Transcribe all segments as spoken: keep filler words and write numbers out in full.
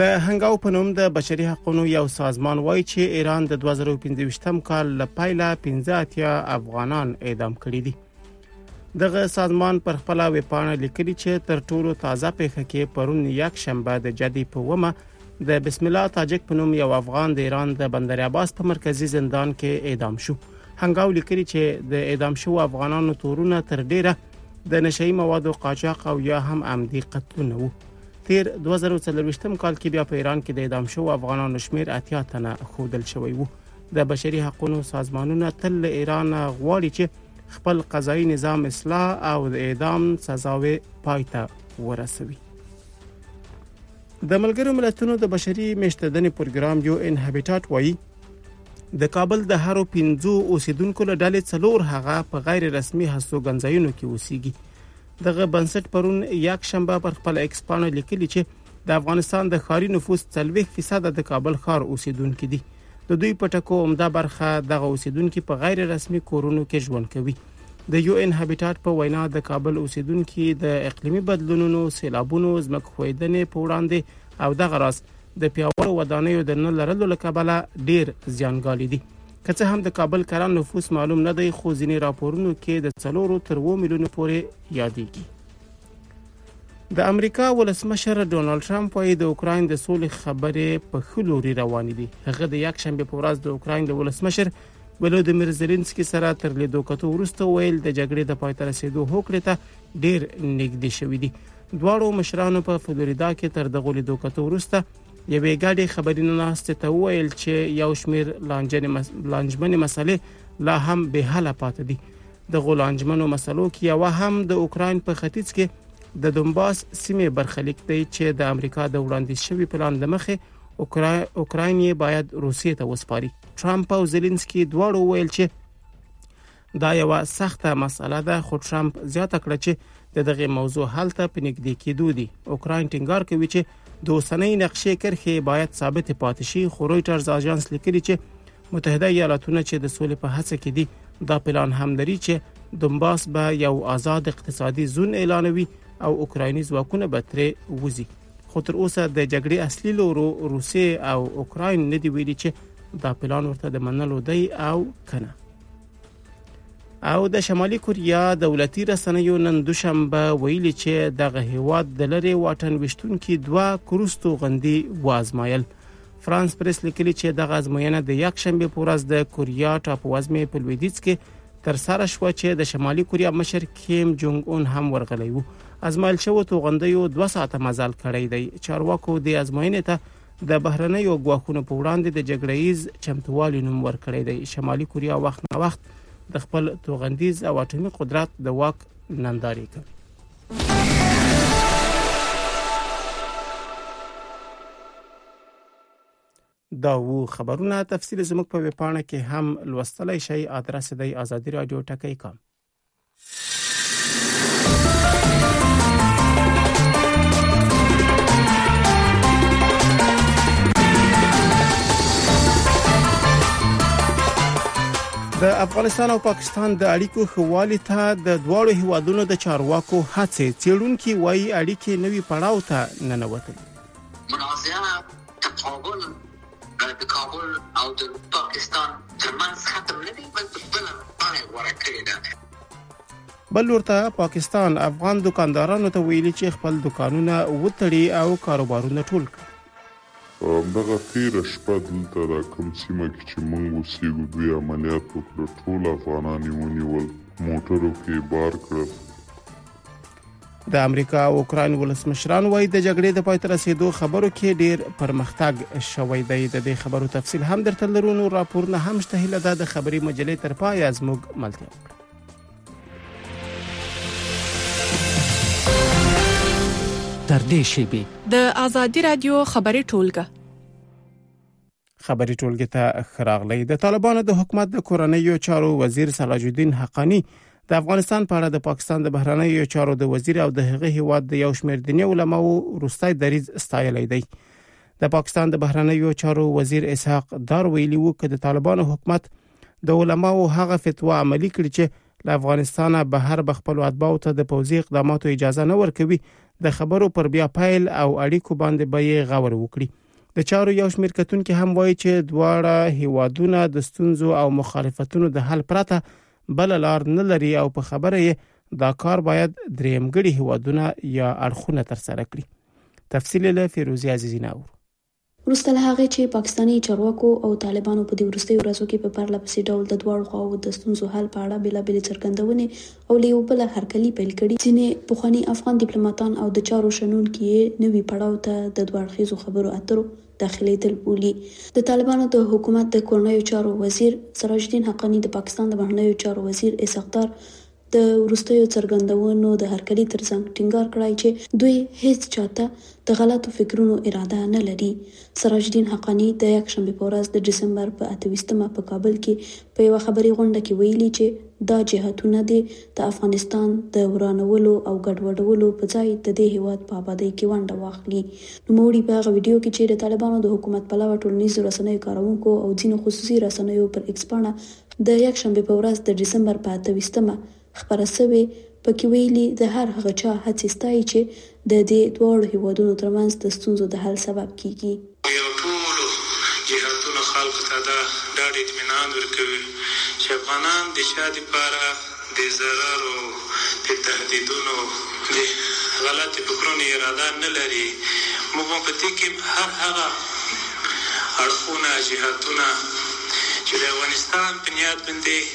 د هنګاو په نوم د بشري حقوقو یو سازمان وایي چې ایران د دوه زره پنځه کال له پیله پنځه اتیا افغانان اعدام کړي دي. دغه سازمان پر خپل ویبپاڼه لیکلي چې تر ټولو تازه پیښه کې پرون یک شنبه د جدي په ومه د بسم الله تاجک په نوم یو افغان د ایران د بندر عباس په مرکزی زندان کې اعدام شو. هنګاو لیکلي چې د اعدام شو افغانانو تورونه تر ډیره د نشئی موادو قاچاق او یا هم عمدي قتلونه وو. تیر دوه زره څلور کال کې بیا په ایران کې د اعدام شو افغانانو شمیر اتیا تنه خودل شوی وو. د بشري حقوقو سازمانونه تل ایران غواړي چې خپل قضایي نظام اصلاح او د اعدام سزاوي پایته ورسوي. د ملګرو ملتونو د بشري مشتدنې پروګرام یو ان هابیټاټ وایي د کابل د هرو پنځو اوسیدونکو له ډلې څلور هغه په غیر رسمي هستوګنځایونو کې اوسېږي. دغه بنسټ پرون یک شنبه پر خپل ایکس باندې لیکلي چې د افغانستان د ښاري نفوس څلوېښت فیصد د کابل ښار اوسیدونکو دي. د دوی په ټکو عمده برخه دغه اوسیدونکو په غیر رسمي کورونو کې ژوند کوي. د یو ان هابیټاټ په وینا د کابل اوسیدونکو د اقلیمي بدلونونو، سیلابونو، ځمکخویدنې په وړاندې او دغه راز د پیاوړو ودانیو د نه لرلو له کبله ډیر زیانګالي دي. که څه هم د کابل کلن نفوس معلوم نه دی، خو ځینې راپورونو کې د څلورو تر اووه میلیونو پورې یادېږي. د امریکا ولسمشر ډونالد ټرمپ وايي د اوکراین د سولې خبرې په ښه لوري روانې دي. هغه د یک شنبه په ورځ د اوکراین د ولسمشر ولودیمیر زيلنسکي سره تر لیدو کتو وروسته ویل د جګړې د پای ته رسیدو هوکړې ته ډیر نږدې شوې دي. دواړو مشرانو په فلوریدا کې تر دغه لیدو کتو وروسته یوې ګډې خبرینو ناستې ته وویل چې یو شمیر لانجمنې مسلې لا هم به حل پاتې دي. د غولانجمنو مسلو کې یو هم د اوکراین په ختیځ کې د دونباس سیمې برخلیک دی چې د امریکا د وړاندیز شوی پلان د مخې اوکراین باید روسیې ته وسپاري. ټرمپ او زيلنسکي دواړو ویل چې دا یو سخته مسله ده، خو ټرمپ زیاته کړه چې د دغه موضوع حل ته په نږدې کېدو دي. اوکراین ټینګار کوي چې د اوسنۍ نقشې کرښې باید ثابت پاتې شي، خو رويټرز اژانس لیکلي چې متحده ایالاتونه چې د سولې په هڅه کې دي دا پلان هم لري چې دونباس به یو آزاد اقتصادي زون اعلانوي او اوکرایني ځواکونه به ترې وځي. خو تر اوسه د جګړې اصلي لورو روسیې او اوکراین نه دی ویلي چې دا پلان ورته د منلو دی او کنه. او د شمالي کوریا دولتي رسنیو نن دوشنبه ویلي چې دغه هیواد د لری واټن وشتونکو دوه کروستو غندي وازمایل. فرانس پریس لیکلي چې دغه ازموینه د یک شنبه په ورځ د کوریا ټاپووزمې په لویدیځ کې تر سره شو چې د شمالي کوریا مشر کیم جونګ اون هم ورغلی وو. ازمایل شو توغندیو دوه ساعته مزل کړی دی. چارواکو د ازموینې ته د بهرنیو غواخونو په وړاندې د جګړې چمتووالي نوم ورکړی دی. شمالي کوریا وخت نه وخت د خپل توغندیز او اټومي قدرت د واک ننداري کوي. دا وو خبرونه. تفصیل زموږ په ویبپاڼه کې هم لوستلای شئ. ادرس دی آزادی رادیو ټکی کام. د افغانستان او پاکستان د اړیکو خوالي ته د دواړو هیوادونو د چارواکو هڅې څېړونکي وایي اړیکې نوي پړاو ته ننوتلې. منازعه تقابل د کابل او د پاکستان ترمنځ ختم نه دي، بلکې بل باندې ورکړي ده. بل ورته پاکستان افغان دکاندارانو ته ویلي چې خپل دکانونه وتړي او کاروبارونه ټول کړي. دغه تیره شپه دلته د کوم سیمه کې چې موږ اوسېږو دوی عملیات وکړه، ټول افغانان یې ونیول، موټرو کې بار کړل. د امریکا او اوکراین ولسمشران وایي د جګړې د پای ته رسیدو خبرو کې ډیر پرمختګ شوی دی. د دې خبرو تفصیل هم درته لرو. نو راپورونه هم شته. هیله ده د خبري مجلې تر پای زموږ ملتیا وکړي. تر دې شیبې د آزادی رادیو خبري ټولګه خبري ټولګه ته خراغلی. د طالبانو د حکومت د کورنیو چارو وزیر صلاح الدین حقانی د افغانستان په اړه د پاکستان د بهرنیو چارو د وزیر او د هغه هیواد د یو شمېر دیني علماو روستای دریځ ستایلی دی. د پاکستان د بهرنیو چارو وزیر اسحاق دار ویلي وو چې د طالبانو حکومت د علماو هغه فتوا عملی کړي چې له افغانستان بهر بخپل اتباعو ته د پوځي اقداماتو اجازه نه ورکوي. د خبرو پر بیا پایل او اړیکو باندې به یې غور وکړي. د چارو یو شمېر کتونکي هم وایي چې دواړه هیوادونه د ستونزو او مخالفتونو د حل پرته بل لار نه لري او په خبره یې دا کار باید درېمګړي هیوادونه یا اړخونه ترسره کړي. تفصیل له فیروزی عزیزی ناور. وروسته له هغې چې پاکستاني چارواکو او طالبانو په دې وروستیو ورځو کې په پرله پسې ډول د دواړو خواوو د ستونزو حل په اړه بېلابېلې څرګندونې او له یو بله هرکلي پیل کړي. ځینې پخواني افغان ډیپلوماتان او د چارو شنونکي یې نوي پړاو ته د دوه اړخیزو خبرو اترو داخلېدل بولي. د طالبانو د حکومت د کورنیو چارو وزیر سراج الدین حقانی د پاکستان د بهرنیو چارو وزیر اسحاقدار د وروستیو څرګندونو د هرکلي ترڅنګ ټینګار کړی چې دوی هیڅ چاته د غلطو فکرونو اراده نه لري. سراج الدین حقانی د یکشنبه په ورځ د دسمبر په اتهمه په کابل کې په یو خبري غونډه کې ویلي چې دا جهاتونه د افغانستان د ورانولو او ګډوډولو په ځای د دې هیواد په آبادی کې ونډه واخلي. نوموړي په هغه ویډیو کې چې د طالبانو د حکومت پلوه ټولنیزو رسنیو کارونکو او ځینو خصوصي رسنیو پر ایکس پاڼه د یکشنبه په ورځ د دسمبر په اتهمه خبره سوې پکې ویلي د هر هغه چا هڅې ستایي چې د دې دواړو هیوادونو ترمنځ د ستونزو د حل سبب کیږي. یو ټولو جهاتونو خلکو ته دا ډاډ اطمینان ورکوي چې افغانان د چا دپاره د ضرر او د تهدیدونو د غلطې فکرونو اراده نه لري. موږ په دې کې هر هغه اړخونه جهاتونه چې د افغانستان په نیت باندې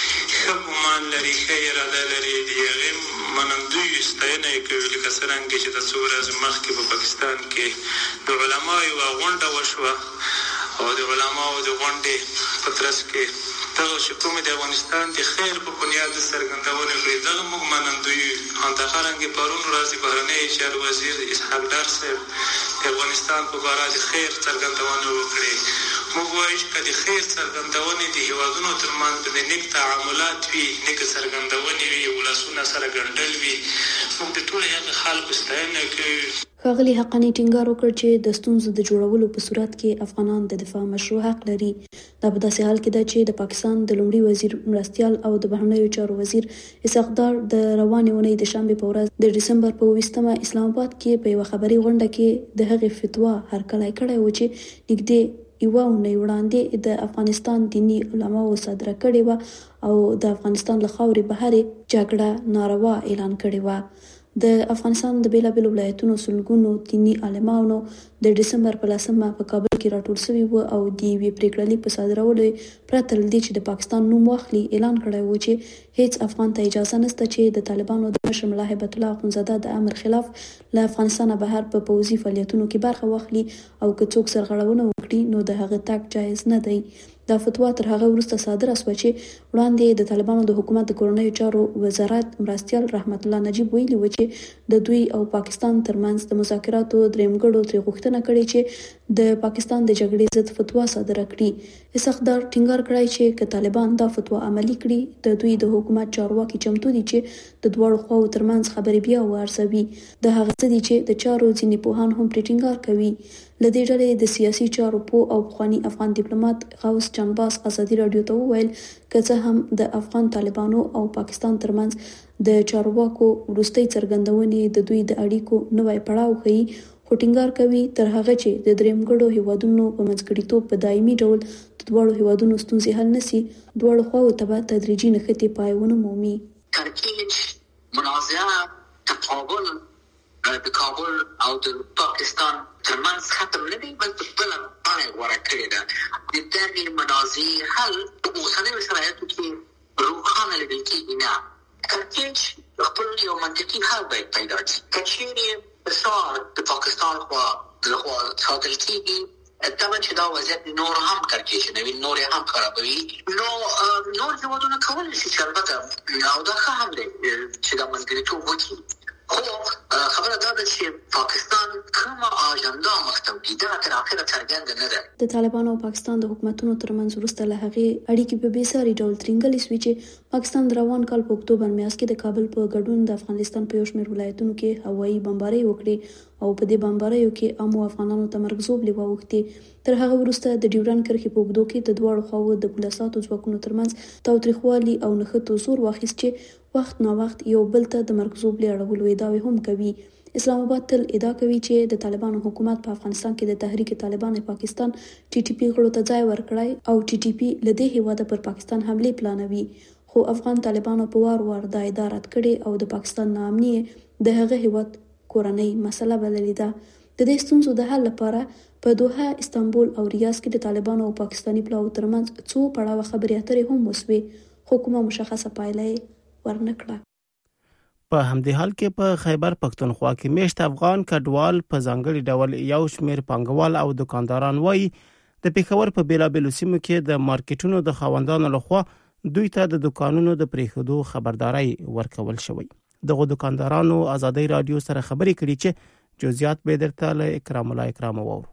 ښه ګمان لري، ښه اراده لري، د هغې منندویو ستاینه یې کوي. لکه څرنګه چې د څو ورځې مخکې په پاکستان کې د علماو یوه غونډه وشوه او د علماو د غونډې په ترڅ کې دغه چې کومې د افغانستان د خیر په بنیاد څرګندونې کړې، دغه موږ منندویو. همدغرانګې پرون ورځ بهرنیو چارو وزیر اسحاقدار صاحب د افغانستان په باره د خیر څرګندونې وکړې. موږ وایو چې که د خیر څرګندونې د هیوادونو ترمنځ باندې نیک تعاملات وي، نیکه څرګندونې وي، ولسونه سره ګنډل وي، موږ د ټولو هغه خلکو ستاینه کوو. ښاغلي حقانی ټینګار وکړ چې د ستونزو د جوړولو په صورت کې افغانان د دفاع مشروع حق لري. دا په داسې حال کې ده چې د پاکستان د لومړي وزیر مرستیال او د بهرنیو چارو وزیر اسحاقدار د روانې اونۍ د شنبې په ورځ د دسمبر په اوویشتمه اسلام آباد کې په یوه خبري غونډه کې د هغې فتوا هرکلی کړی و چې نږدې یوه اونۍ وړاندې د افغانستان دیني علماو صادره کړې وه او د افغانستان له خاورې بهرې جګړه ناروا اعلان کړې وه. د افغانستان د بیلابیلو ولایتونو سلګونو دیني عالمانو د دسمبر په لسمه په کابل کې راټول شوي وو او د یوې پریکړه لیک په صادرولو پرته له دې چې د پاکستان نوم واخلي اعلان کړی و چې هیڅ افغان ته اجازه نشته چې د طالبانو د مشر ملا هیبت الله اخندزاده د امر خلاف له افغانستانه بهر په پوځي فعالیتونو کې برخه واخلي او که څوک سرغړونه وکړي نو د هغه تګ جایز نه دی. دا فتوا تر هغه وروسته صادره شوه چې وړاندې د طالبانو د حکومت د کورنیو چارو وزارت مرستیال رحمت الله نجیب ویلي و چې د دوی او پاکستان ترمنځ د مذاکراتو درېمګړو ترې غوښتنه کړې چې د پاکستان د جګړې ضد فتوا صادره کړي. اسحاقدار ټینګار کړی چې که طالبان دا فتوا عملي کړي د دوی د حکومت چارواکي چمتو دي چې د دواړو خواو ترمنځ خبرې بیا وارزوي. د هغه څه دي چې د چارو ځینې پوهان هم پرې ټینګار کوي. له دې ډلې د سیاسي چارو پوه او پخواني افغان ډیپلومات غوث جانباز ازادي راډیو ته وویل که څه هم د افغان طالبانو او پاکستان ترمنځ د چارواکو وروستۍ څرګندونې د دوی د اړیکو نوی پړاو ښیي، خو ټینګار کوي تر هغه چې د درېمګړو هیوادونو په منځګړیتوب په دایمي ډول د دواړو هیوادونو ستونزې حل نشي، دواړو خواوو ته به تدریجي نښتې پای ونه مومي. ترکیج منازعه تقابل د کابل او د پاکستان ترمنځ ختم نه دی بلکې بله بڼه یې غوره کړې ده. د دغې منازعې حل په اوسنیو شرایطو کې روښانه لیدل کېږي نه. کړکېچ خپل یو منطقي حل باید پیدا کړي. که چیرې فشار د پاکستان خوا لخوا ساتل کېږي طبعا چې دا وضعیت نور هم کړکېچنوي، نور یې هم خرابوي، نو نور هېوادونه کولی شي چې البته او دا ښه هم دی چې دا منځګړیتوب وکړي. خو خبره دا ده چې پاکستان کومه اجنډا مخته وړي دغه تر اخره څرګنده نه ده. د طالبانو او پاکستان د حکومتونو ترمنځ وروسته له هغې اړیکې په بېساري ډول ترینګلې شوې چې پاکستان د روان کال په اکتوبر میاشت کې د کابل په ګډون د افغانستان په یو شمېر ولایتونو کې هوایي بمبارۍ وکړې او په دې بمباریو کې عامو افغانانو ته مرګ ژوبلې واوښتې. تر هغه وروسته د ډیورنډ کرښې په اوږدو کې د دواړو خواوو د پولیساتو ځواکونو ترمنځ تاوتریخوالي او نښتو زور واخیست چې وخت نا وخت یو بل ته د مرګ ژوبلې اړولو ادعاوې هم کوي. اسلام آباد تل ادعا کوي چې د طالبانو حکومت په افغانستان کې د تحریک طالبان پاکستان ټي ټي پی غړو ته ځای ورکړی او ټي ټي پی له دې هیواده پر پاکستان حمله پلانوي، خو افغان طالبانو په وار وار دا ادعا رد کړې او د پاکستان ناامني د هغه هیواد کورنۍ مسله بللې ده. د دې ستونزو د حل لپاره په دوحه، استانبول او ریاض کې د طالبانو او پاکستاني پلاوو ترمنځ څو پړاوه خبرې اترې هم وسوې، خو کومه مشخصه پایله ورنکړه. په همدې حال کې په خیبر پښتونخوا کې میشت افغان کډوال په ځانګړي ډول یو شمېر پانګوال او دکانداران وایي د پېښور په بیلابېلو سیمو کې د مارکیټونو د خاوندانو لخوا دوی ته د دکانونو د پریښودو خبرداري ورکول شوی. دغه دکاندارانو ازادي رادیو سره خبرې کړي چې جزئیات به درته له اکرام الله اکرام وورو.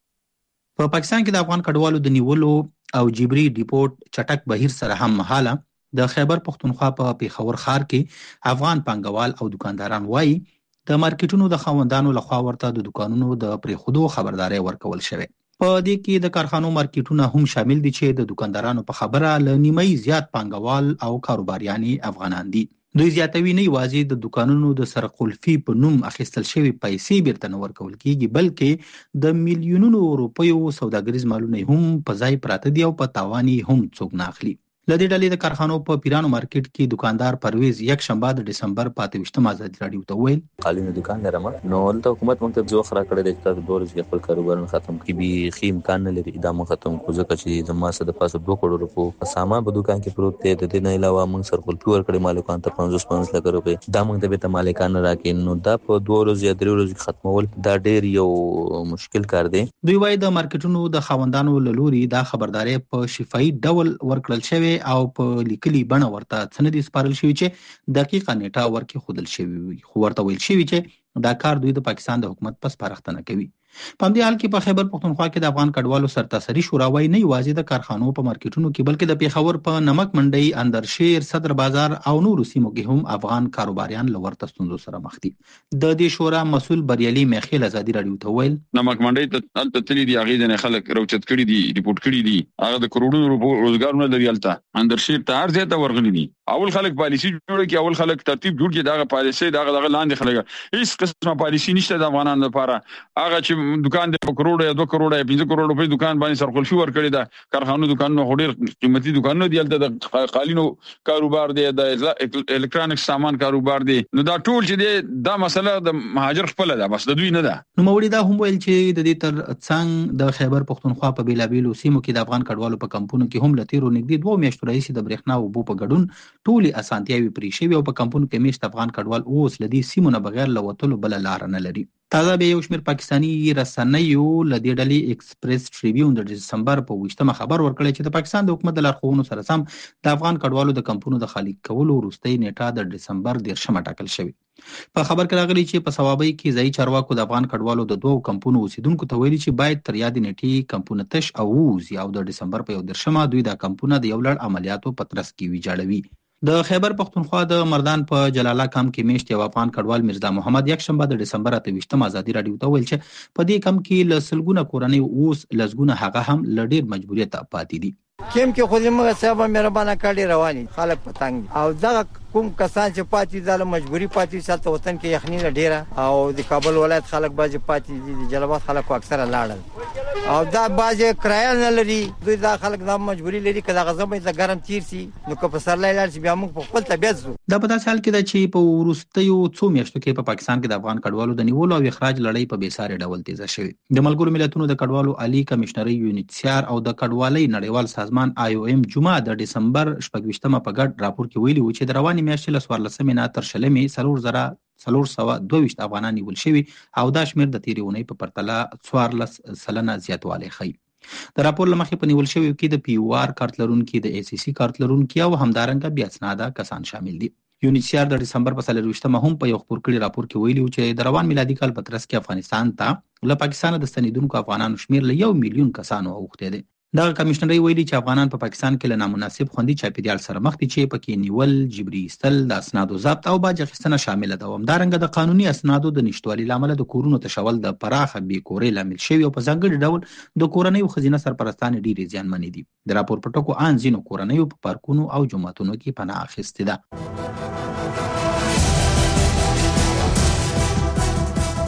په پاکستان کې د افغان کډوالو د نیولو او جبري ډیپورت چټک بهیر سره هم مهاله د خیبر پښتونخوا په پېښور ښار کې افغان پانګوال او دکانداران وایي د مارکیټونو د خاوندانو لخوا ورته د دکانونو د پریښودو خبرداري ورکول شوی. په دې کې د کارخانو مارکیټونه هم شامل دي چې د دکاندارانو په خبره ل نیمه زیات پانګوال او کاروباریان افغانان دي. دوی زیاتوي نه یوازې د دکانونو د سرقلفي په نوم اخیستل شوی پیسې بیرته نه ورکول کیږي، بلکې د میلیونونو روپیو سوداګریز مالونه هم په ځای پراته دي او په تاوان هم څوک نه اخلي. لدې ډلې د کارخانو په پیرانو مارکیټ کې دکاندار پرویز یک شنبه د ډسمبر پاتويشتم ازادي رادیو ته ویل قالینو دکان لرم نو ولته حکومت موږ ته ځو خرا کړی د تاسو دور کې خپل کاروبارونه ختم کی بي خې امکان نه لري ادامه ختم کو ځکه چې د ماسه د پاسه دوه کروڑ روپو سامان په دکان کې پروت دی. د دې نه علاوه موږ سرخل پیور کړی مالکان ته پنځوس پنځوس لک روپے دا موږ ته به مالکان راکې نو دا په دوه ورځې یا درې ورځې ختمول دا ډېر یو مشکل کار دی. دوی وايي د مارکیټونو د خاوندانو له لوري دا خبرداري په شفاهي ډول ورکړل شوی او په کلی بڼه ورته سندې سپارل شوی چې دقیقه نیټه ورکې خودل شوی وي، خو ورته ویل شوی چې دا کار دوی د پاکستان د حکومت په سپارښتنه کوي. په همدې حال کې په خیبر پښتونخوا کې د افغان کډوالو سرتاسري شورا وايي نه یوازې د کارخانو په مارکیټونو کې بلکې د پېښور په نمک منډۍ، اندرشیر، صدر بازار او نورو سیمو کې هم افغان کاروباریان له ورته ستونزو سره مخ دي. د دې شورا مسؤل بریالي میخیل ازادي رادیو ته ویل نمک منډۍ ته الته تللی دي، هغه د خلک روچت کړي دي، ریپورت کړي دي، هغه د کروڑونو روپو روزګارونه لري. الته اندرشیر ته هر ځای ته ورغلي دي. اول خلک پالیسی جوړ کړي، اول خلک ترتیب جوړ کړي، دغه پالیسی دغه دغه لاندې خلک هیڅ قسمه پالیسی نشته د افغانانو لپاره. هغه چې دکان د کروڑ یا دوه کروڑ یا پنځه کروڑ روپے دکان باندې سرخلفي ور کړی دا کارخانو دکانونو هډیر قیمتي دکانونه دي. الته د قالینو کاروبار دی، د الکترونیک سامان کاروبار دی. نو دا ټول چې دی دا مسله د مهاجر خپل ده، بس د دوی نه ده. نو موري دا هم ویل چې د دې تر څنګ د خیبر پښتونخوا په بیلابیلو سیمو کې د افغان کډوالو په کمپونو کې هم لتیرو نږدې دوه میاشتو راځي د برېښنا او بو په ګډون ټولي اسانتیاوي پرې شوی او په کمپونو کې میشت افغان کډوال اوس لدی سیمو نه بغیر لوتلو بل لار نه لري. تازه به یو شمېر پاکستاني رسنیو له دې ډلې ایکسپریس ټریبیون د دسمبر په ویشتمه خبر ورکړی چې د پاکستان د حکومت د لارښوونو سره سم د افغان کډوالو د کمپونو د خالي کولو وروستۍ نیټه د دسمبر دیرشمه ټاکل شوې. په خبر کې راغلی چې په ثوابۍ کې ځایي چارواکو د افغان کډوالو د دوو کمپونو اوسیدونکو ته ویلي چې باید تر یادې نیټې کمپونه تش او ووځي او د دسمبر په یو دیرشمه دوی دا کمپونه د یو لړ عملیاتو په ترڅ کې ویجاړوي. د خیبر پښتونخوا د مردان په جلاله کم کې میشت یو افغان کډوال مرزا محمد یک شنبه د دسمبر اته ویشتم ازادي رادیو ته ویل چې په دې کم کې له سلګونه کورنۍ اوس لزګونه هغه هم له ډېر مجبوریت پاتې دي. کیم کې خو زموږ صاحب مهربانه کړي رواني خلک پتنګ او دا کوم کسان چې پاتې ځاله مجبوری پاتې سالته وطن کې یخنی ډیره او د کابل ولایت خلک باز پاتې دي، د جلال خلک اکثره لاړل او دا باز کرایه نه لري. دوی دا خلک دا مجبوری لري کله غزمه د ګرم تیر سي نو که په سر لاله چې بیا موږ په خپل طبيعت زو. دا په داسې حال کې ده چې په ورستیو څو میاشتو کې په پاکستان کې د افغان کډوالو د نیولو او اخراج لړۍ په بیسارې ډول تیزه شوې. د ملګرو ملتونو د کډوالو عالی کمشنري یونیسیار او د کډوالۍ نړیوال سازمان آی او ایم جمعه د دسمبر شپږ په ګډ راپور کې ویلي و چې د رواني میاشتې له څوارلسمې نه تر شلمې څلور زره څلور سوه دوه ویشت افغانان نیول شوي او دا شمېر د تېرې اونۍ په پرتله څوارلس سلنه زیاتوالی ښیي. د راپور له مخې په نیول شویو کې د پی او آر کارت لرونکي، د ای سی سی کارت لرونکي او همدارنګه بې اسناده کسان شامل دي. یونیسیار د دسمبر په څلرویشتمه هم په یو خپور کړي راپور کې ویلي و چې د روان میلادي کال په ترڅ کې افغانستان ته له پاکستانه د ستنېدونکو افغانانو شمېر له یو میلیون کسانو اوښتی دی. دغه کمشنري ویلي چې افغانان په پاکستان کې له نامناسب خوندي چاپیریال سره مخ دي چې پکې نیول، جبري ایستل، د اسنادو ضبط او باج اخیستنه شامله ده. همدارنګه د قانوني اسنادو د نشتوالي له امله د کورونو تشول د پراخه بې کورۍ لامل شوي او په ځانګړي ډول د کورنیو ښځینه سرپرستانې ډېرې زیانمنې دي. د راپور په ټکو ان ځینو کورنیو په پارکونو او جوماتونو کې پناه اخیستې ده.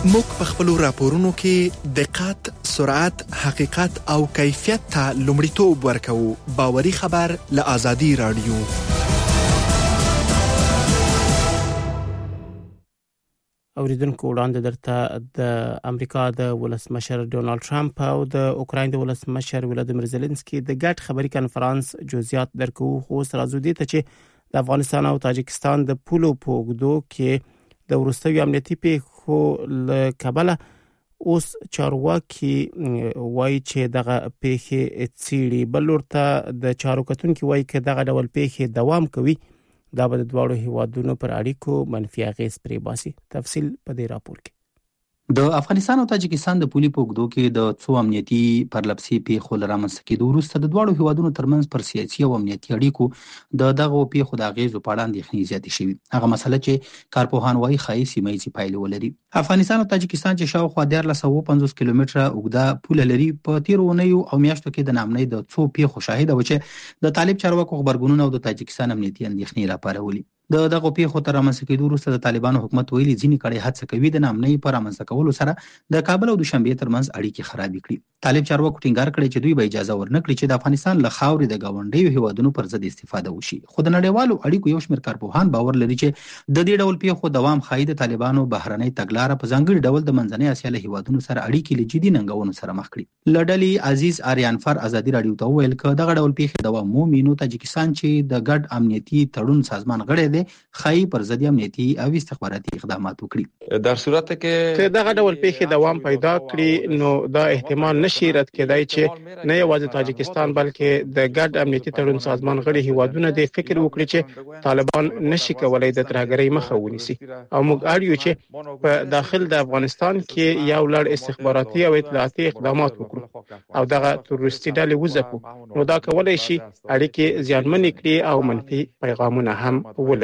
موږ په خپل راپورونو کې دقت، سرعت، حقیقت او کیفیت ته لومړیتوب ورکوو. باوري خبر له آزادي رادیو. اوریدونکو وړاندې درته د امریکا د ولسمشر ډونالد ټرمپ او د اوکراین د ولسمشر ولادیمیر زيلنسکي د ګډ خبري کانفرنس جزئیات درکو. خو سرازو دي ته چې د افغانستان او تاجکستان د پولو پوګدو کې د ورستوي امنیتي پیښو له کبله اوس چارواکي وایي چې دغه پیښې څیړي. بل ورته د چارو کتونکو وایي چې دغه ډول پیښې دوام کوي دا به د دواړو هیوادونو پر اړیکو منفي اغیز پرې باسي. تفصیل په دې راپور کې. د افغانستان او تاجکستان د پولي پوګدو کې د څو امنیتي پرلپسې پیښو لرامنځته کېدو وروسته د دواړو هیوادونو ترمنځ پر سیاسي او امنیتي اړیکو د دغه پیښو د اغیزو په اړه اندېښنې زیاتې شوې. هغه مسله چې کارپوهان وایي ښایي سیمه ییزې پایلې ولري. افغانستان او تاجکستان چې شاوخوا دیارلس سوه پنځوس کیلومتره اوږده پوله لري په تیرو اونیو او میاشتو کې د ناامنۍ د څو پیښو شاهده و چې د طالب چارواکو خبرګونونه او د تاجکستان امنیتي اندېښنې راپارولې. د دغه پیښو تر رامنځته کېدو وروسته د طالبانو حکومت ویلي ځینې کړي هڅه کوي د ناامنۍ په رامنځته کولو سره د کابل او دوشنبې ترمنځ اړیکې خرابې کړي. طالب چارواکو ټینګار کړی چې دوی به اجازه ورنکړي چې د افغانستان له خاورې د ګاونډیو هیوادونو پر ضد استفاده وشي. خو د نړیوالو اړیکو یو شمېر کارپوهان باور لري چې د دې ډول پیښو دوام ښایي د طالبانو بهرنۍ تګلاره په ځانګړي ډول د منځنۍ اسیا له هیوادونو سره اړیکې له جدي ننګونو سره مخ کړي. له ډلې عزیز آریانفر ازادي رادیو ته وویل چې دغه ډول پیښې دوام مومي نو تاجکستان چې د ګډ امنیتي تړون سازمان غړی دی ښایي پر ضد امنیتي او استخباراتي اقدامات وکړي. در صورت کې دغه ډول پیښې دوام پیدا کړي نو دا احتمال نشي رد کېدای چې نه یوازې تاجکستان بلکې د ګډ امنیتي تړون سازمان غړي هیوادونه د فکر وکړي چې طالبان نشي کولای د ترهګرۍ مخه ونیسي او موږ اړ یو چې په داخل د افغانستان کې یو لړ استخباراتي او اطلاعاتي اقدامات وکړو او دغه تروریستي ډلې وځپو نو دا کولای شي اړیکې زیانمنې کړي او منفي پیغامونه هم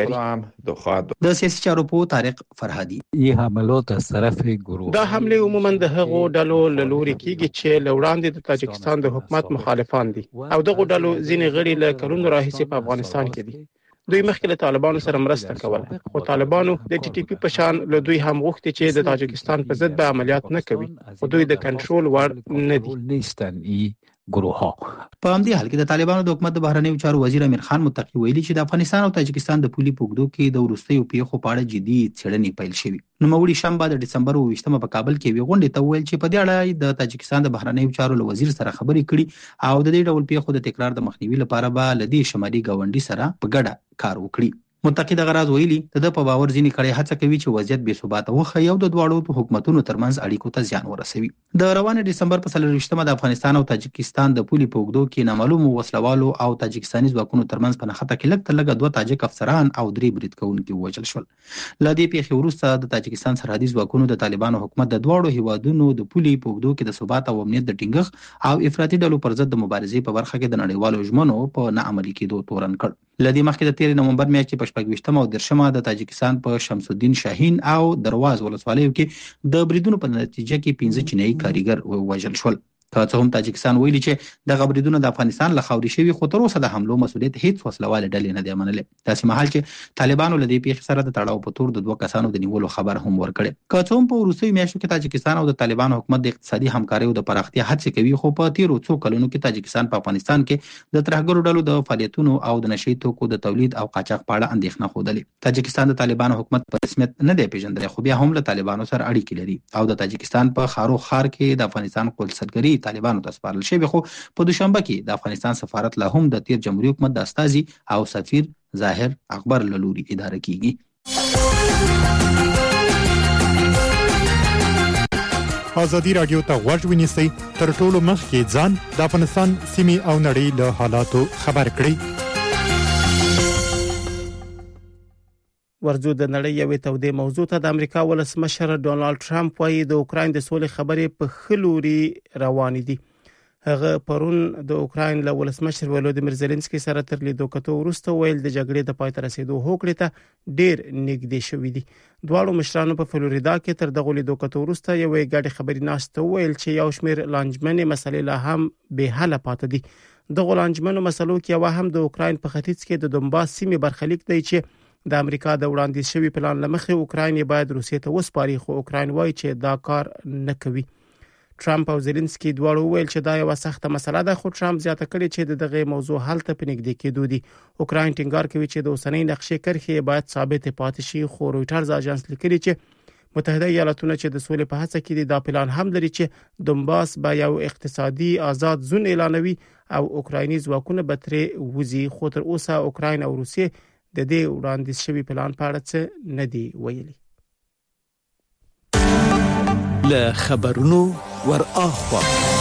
ولري. د سیاسي چارو په طارق فرهادي یې حملات از طرف گروه دا حمله عموما د هغو ډلو له لوري کیږي چې لوړاندې د تاجکستان د حکومت مخالفان دي او دغه ډلو ځینې غړي له کلونو راهیسې په افغانستان کې دي. دوی مخکې له طالبانو سره مرسته کوله خو طالبانو د ټي ټي پی په شان له دوی هم غوښتي چې د تاجکستان په ضد به عملیات نه کوي او دوی د کنټرول وړ نه دي. گروه ها په همدې حال کې د طالبانو د حکومت د بهرنیو چارو وزیر امیر خان متقی ویلي چې د افغانستان او تاجکستان د پولي پوګدو کې د وروستیو پیښو په اړه جدي څېړنې پیل شوې. نوموړي شنبه د ډسمبر اووه ویشتمه په کابل کې یوې غونډې ته وویل چې په دې اړه د تاجکستان د بهرنیو چارو له وزیر سره خبرې کړي او د دې ډول پیښو د تکرار د مخنیوي لپاره به له دې شمالي ګاونډي سره په ګډه کار وکړي. متقی د غراض ویلي د په باور ځینې کړي هڅه کوي چې وضعیت بې ثباته وخی او د دواړو حکومتونو ترمنځ اړیکو ته زیان ورسوي. د روانه ډسمبر په څلور ویشتمه د افغانستان او تاجکستان د پولي پوګدو کې نامعلومو وسلوالو او تاجکستاني ځواکونو ترمنځ په نښته کې لږ تر لږه دوه تاجک افسران او درې برید کوونکي ووژل شول. له دې پیښې وروسته د تاجکستان سرحدي ځواکونو د طالبانو حکومت د دواړو هیوادونو د پولي پوګدو کې د ثبات او امنیت د ټینګښت او افراطي ډلو پر ضد د مبارزې په برخه کې د نړیوالو ژمنو په نه عملي کېدو تورن کړ. لدې مخکې د تیر نومبر میاشتې په شپږ ویشتمه او درشمه د تاجکستان په شمس الدین شاهین او درواز ولسوالیو کې د بریدونو په نتیجه کې پنځه چینایي کاریګر ووژل شول. که څه هم تاجکستان ویلي چې دغه بریدونه د افغانستان له خاورې شوي خو تر اوسه د حملو مسؤلیت هیڅ وسلوالې ډلې نه دی منلې. داسې مهال چې طالبانو له دې پیښې سره د تړاو په تور د دوه کسانو د نیولو خبر هم ورکړی. که څه هم په وروستیو میاشتو کې تاجکستان او د طالبانو حکومت د اقتصادي همکاریو د پراختیا هڅې کوي خو په تیرو څو کلونو کې تاجکستان په افغانستان کې د ترهګرو ډلو د فعالیتونو او د نشئی توکو د تولید او قاچاق په اړه اندېښنه ښودلې. تاجکستان د طالبانو حکومت په رسمیت نه دی پیژندلی خو بیا هم له طالبانو سره اړیکې لري او د تاجکستان په خارو خار کې د افغانستان قونسلګري طالبانو ته سپارل شوی خو په دوشنبه کې د افغانستان سفارت لا هم د تیر جمهوریت حکومت د استازي او سفیر ظاهر اکبر له لوري اداره کیږي. آزادي رادیو ته غوږ ونیسئ تر ټولو مخکې ځان د افغانستان سیمې او نړۍ له حالاتو خبر کړئ. ورځو د نړۍ یوې تودې موضوع ته د امریکا ولسمشر ډونالد ټرمپ وايي د اوکراین د سولې خبرې په خلوري روانې دي. هغه پرون د اوکراین له ولسمشر ولادیمیر زيلنسکي سره تر لیدو کتو وروسته ویل د جګړې د پای ته رسیدو هوکړې ته ډیر نږدې شوې دي. دواړو مشرانو په فلوریدا کې تر دغه لیدو کتو وروسته یوې ګډې خبري ناشته ویل چې یو شمېر لانجمنې مسلې لا هم به حل پاتې دي. دغه لانجمنو مسلو کې یو هم د اوکراین په ختیځ کې د دونباس سیمې برخلیک دی چې د امریکا د وړاندیز شوی پلان لمخې اوکراین باید روسیې ته وسپاري، خو اوکراین وایي چې دا کار نه کوي. ټرمپ او زيلنسکي دواړو ویل چې دا یو سخته مسله ده، خو ټرمپ زیاته کړې چې دغه موضوع حل ته پنځګدي کېدو دي. اوکراین ټینګار کوي چې د اوسنۍ نقشې کرښې باید ثابت پاتې شي، خو رويټرز اژانس لیکلي چې متحده ایالاتونه چې د سولې په هڅه کې دي دا پلان هم لري چې دونباس به یو اقتصادي آزاد زون اعلانوي او اوکرایني ځواکونه به ترې وځي، خو تر اوسه اوکراین او روسیې د دې وړاندیز شوی پلان په اړه څه نه دی ویلي. له خبرونو ور اخوا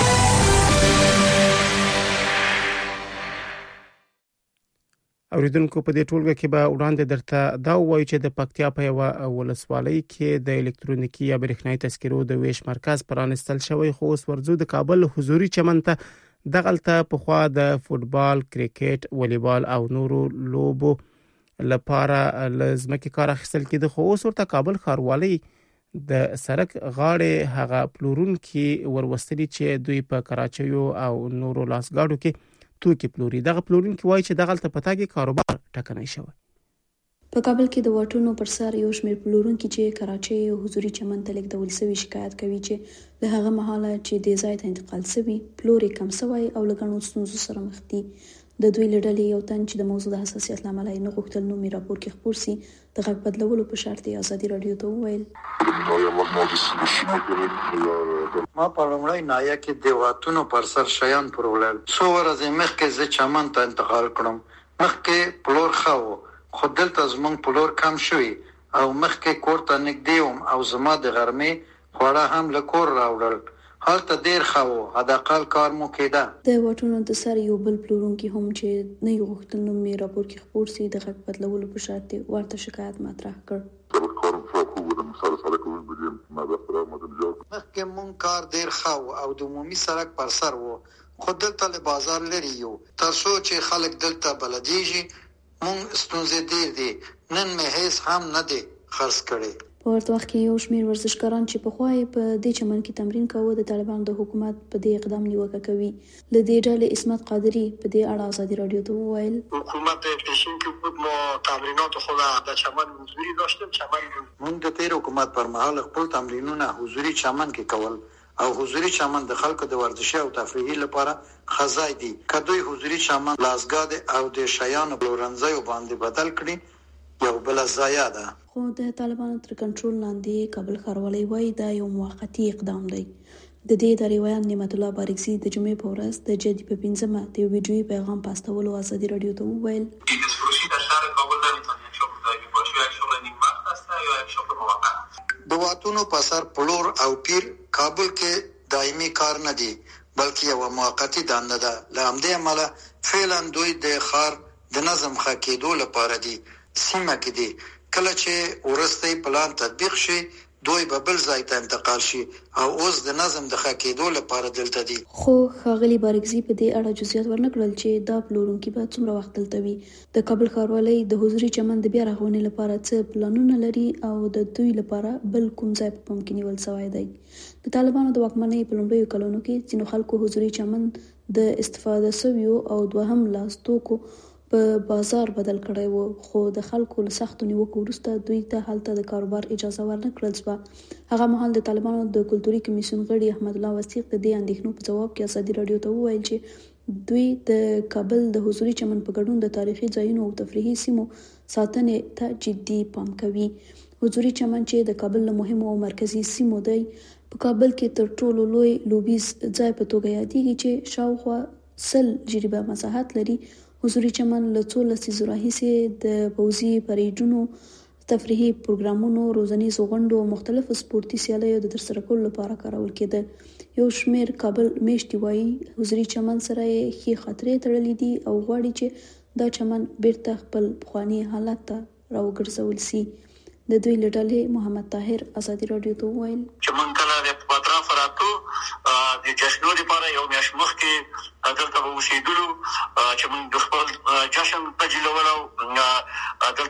اوریدونکو په دې ټولګه کې به وړاندې درته دا وایي چې د پکتیا په یو ولسوالۍ کې د الکترونیکي یا برېښنايي تذکرو د ویش مرکز پرانستل شوی، خو اوس ورځو د کابل حضوري چمن ته دغلته په خوا د فوتبال، کرکټ، والیبال او نورو لوبو لپاره لزمکه کار اخیستل کېده، خو اوس ورته کابل ښاروالۍ د سړک غاړې هغه پلورونکي وروستلي چې دوی په کراچۍ او نورو لاسګاډو کې توکي پلوري. دغه پلورونکي وایي چې دغلته پتاګي کاروبار ټکنۍ شوی. په کابل کې د واټونو پر سر یو شمېر پلورونکي چې کراچۍ او حضوري چمن ته لیږدول شوي شکایت کوي چې له هغه مهاله چې د ځای ته انتقال شوي پلور کم شوی او له ګڼو ستونزو سره مخ دي. د دوی لړلې یو تن چې د موضوع د حساسیت لامل یې نه غوښتل نومي راپور کې خپور سي د غږ بدلولو په شرط یې ازادي رادیو ته وویل. ما په لومړی نایا کې د واټونو پر سر شیان پرولل څو ورځې مخکې زه چمن ته انتقال کړم. مخکې پلور ښه و، خو دلته زموږ پلور کم شوی او مخکې کور ته نږدې وم او زما د غرمې خواړه هم له کور راوړل. هلته ډیر ښه و، حداقل کار مو کېده. د واټونو د سر یو بل پلورونکي هم چې نه یې غوښتل نومي راپور کې خپور سي د غږ بدلولو په شرط ورته شکایت مطرح کړ. مخکې مونږ کار ډیر ښه و او د عمومي سړک پر سر و، خو دلته له بازار لري یو تر څو چې خلک دلته بلدیږي. مونږ ستونزې ډیر دي، نن مې هیڅ هم نه دی خرڅ کړی. په ورته وخت کې یو شمېر ورزشکاران چې پخوا یې په دې چمن کې تمرین کاوه د طالبانو د حکومت په دې اقدام نیوکه کوي. له دې ډلې عصمت قادري په دې اړه ازادي رادیو ته وویل حکومت پیشین کې بود ما تمرینات خود در چمن حضوری داشتیم. چمن مونږ د تیر حکومت پر مهال خپل تمرینونه حضوری چمن کې کول او حضوری چمن د خلکو د ورزشي او تفریحي لپاره خزای دي. کدوې حضوری چمن لاسګاد او د شیانو پلورنځي باندې بدل کړي یو بل ضایع ده. خو د طالبانو تر کنټرول لاندې کابل ښاروالۍ وایي دا یو موقتی اقدام دی. د دې د ریوان نعمت الله بارکزي د جمعې په ورځ د جدي په پنځمه د ویډیوي پیغام پاستولو ازادي رادیو ته وویل د واټونو په سر پلور او پیر کابل کې دایمي کار نه دی بلکې یو موقتی دنده ده. له همدې امله فعلا دوی د ښار د نظم ښه کېدو لپاره دي. سیمه کې دي کله چې ورستۍ پلان تطبیق شي دوی به بل ځای ته انتقال شي او اوس د نظم د ښه کېدو لپاره دلته دي. خو ښاغلي بارکزي په دې اړه جزئیات ورنکړل چې دا پلورونکي به څومره وخت دلته وي. د کابل ښاروالۍ د حضوري چمن د بیا رغونې لپاره څه پلانونه لري او د دوی لپاره بل کوم ځای په پام کې نیول شوی دی. د طالبانو د واکمنۍ په لومړیو کلونو کې ځینو خلکو حضوري چمن د استفاده شویو او دوهم لاس توکو په بازار بدل کړی وو، خو د خلکو له سختو نیوکو وروسته دوی ته هلته د کاروبار اجازه ورنکړل شوه. هغه مهال د طالبانو د کلتوري کمیسیون غړي احمد الله وثیق د دې اندېښنو په ځواب کې ازادي رادیو ته وویل چې دوی د کابل د حضوري چمن په ګډون د تاریخي ځایونو او تفریحي سیمو ساتنې ته جدي پام کوي. حضوري چمن چې د کابل له مهمو او مرکزي سیمو دی په کابل کې تر ټولو لوی لوبیز ځای په توګه یادېږي چې شاوخوا سل جریبه مساحت لري. حضوري چمن له څو لسیزو راهیسې د پوځي پریډونو، تفریحي پروګرامونو، روزنیزو غونډو او مختلفو سپورتي سیالیو د ترسره کولو لپاره کارول کېده. یو شمېر کابل میشتي وایي حضوري چمن سره یې ښې خاطرې تړلې دي او غواړي چې دا چمن بیرته خپل پخواني حالت ته راوګرځول سي. د دوی له ډلې محمد طاهر ازادي رادیو ته وویل چې موږ کله د اطراف راتو د جشنونو لپاره یو میاشت مخکې دلته اوسېدلو چې موږ د خپل جشن تجلیلولو دلته په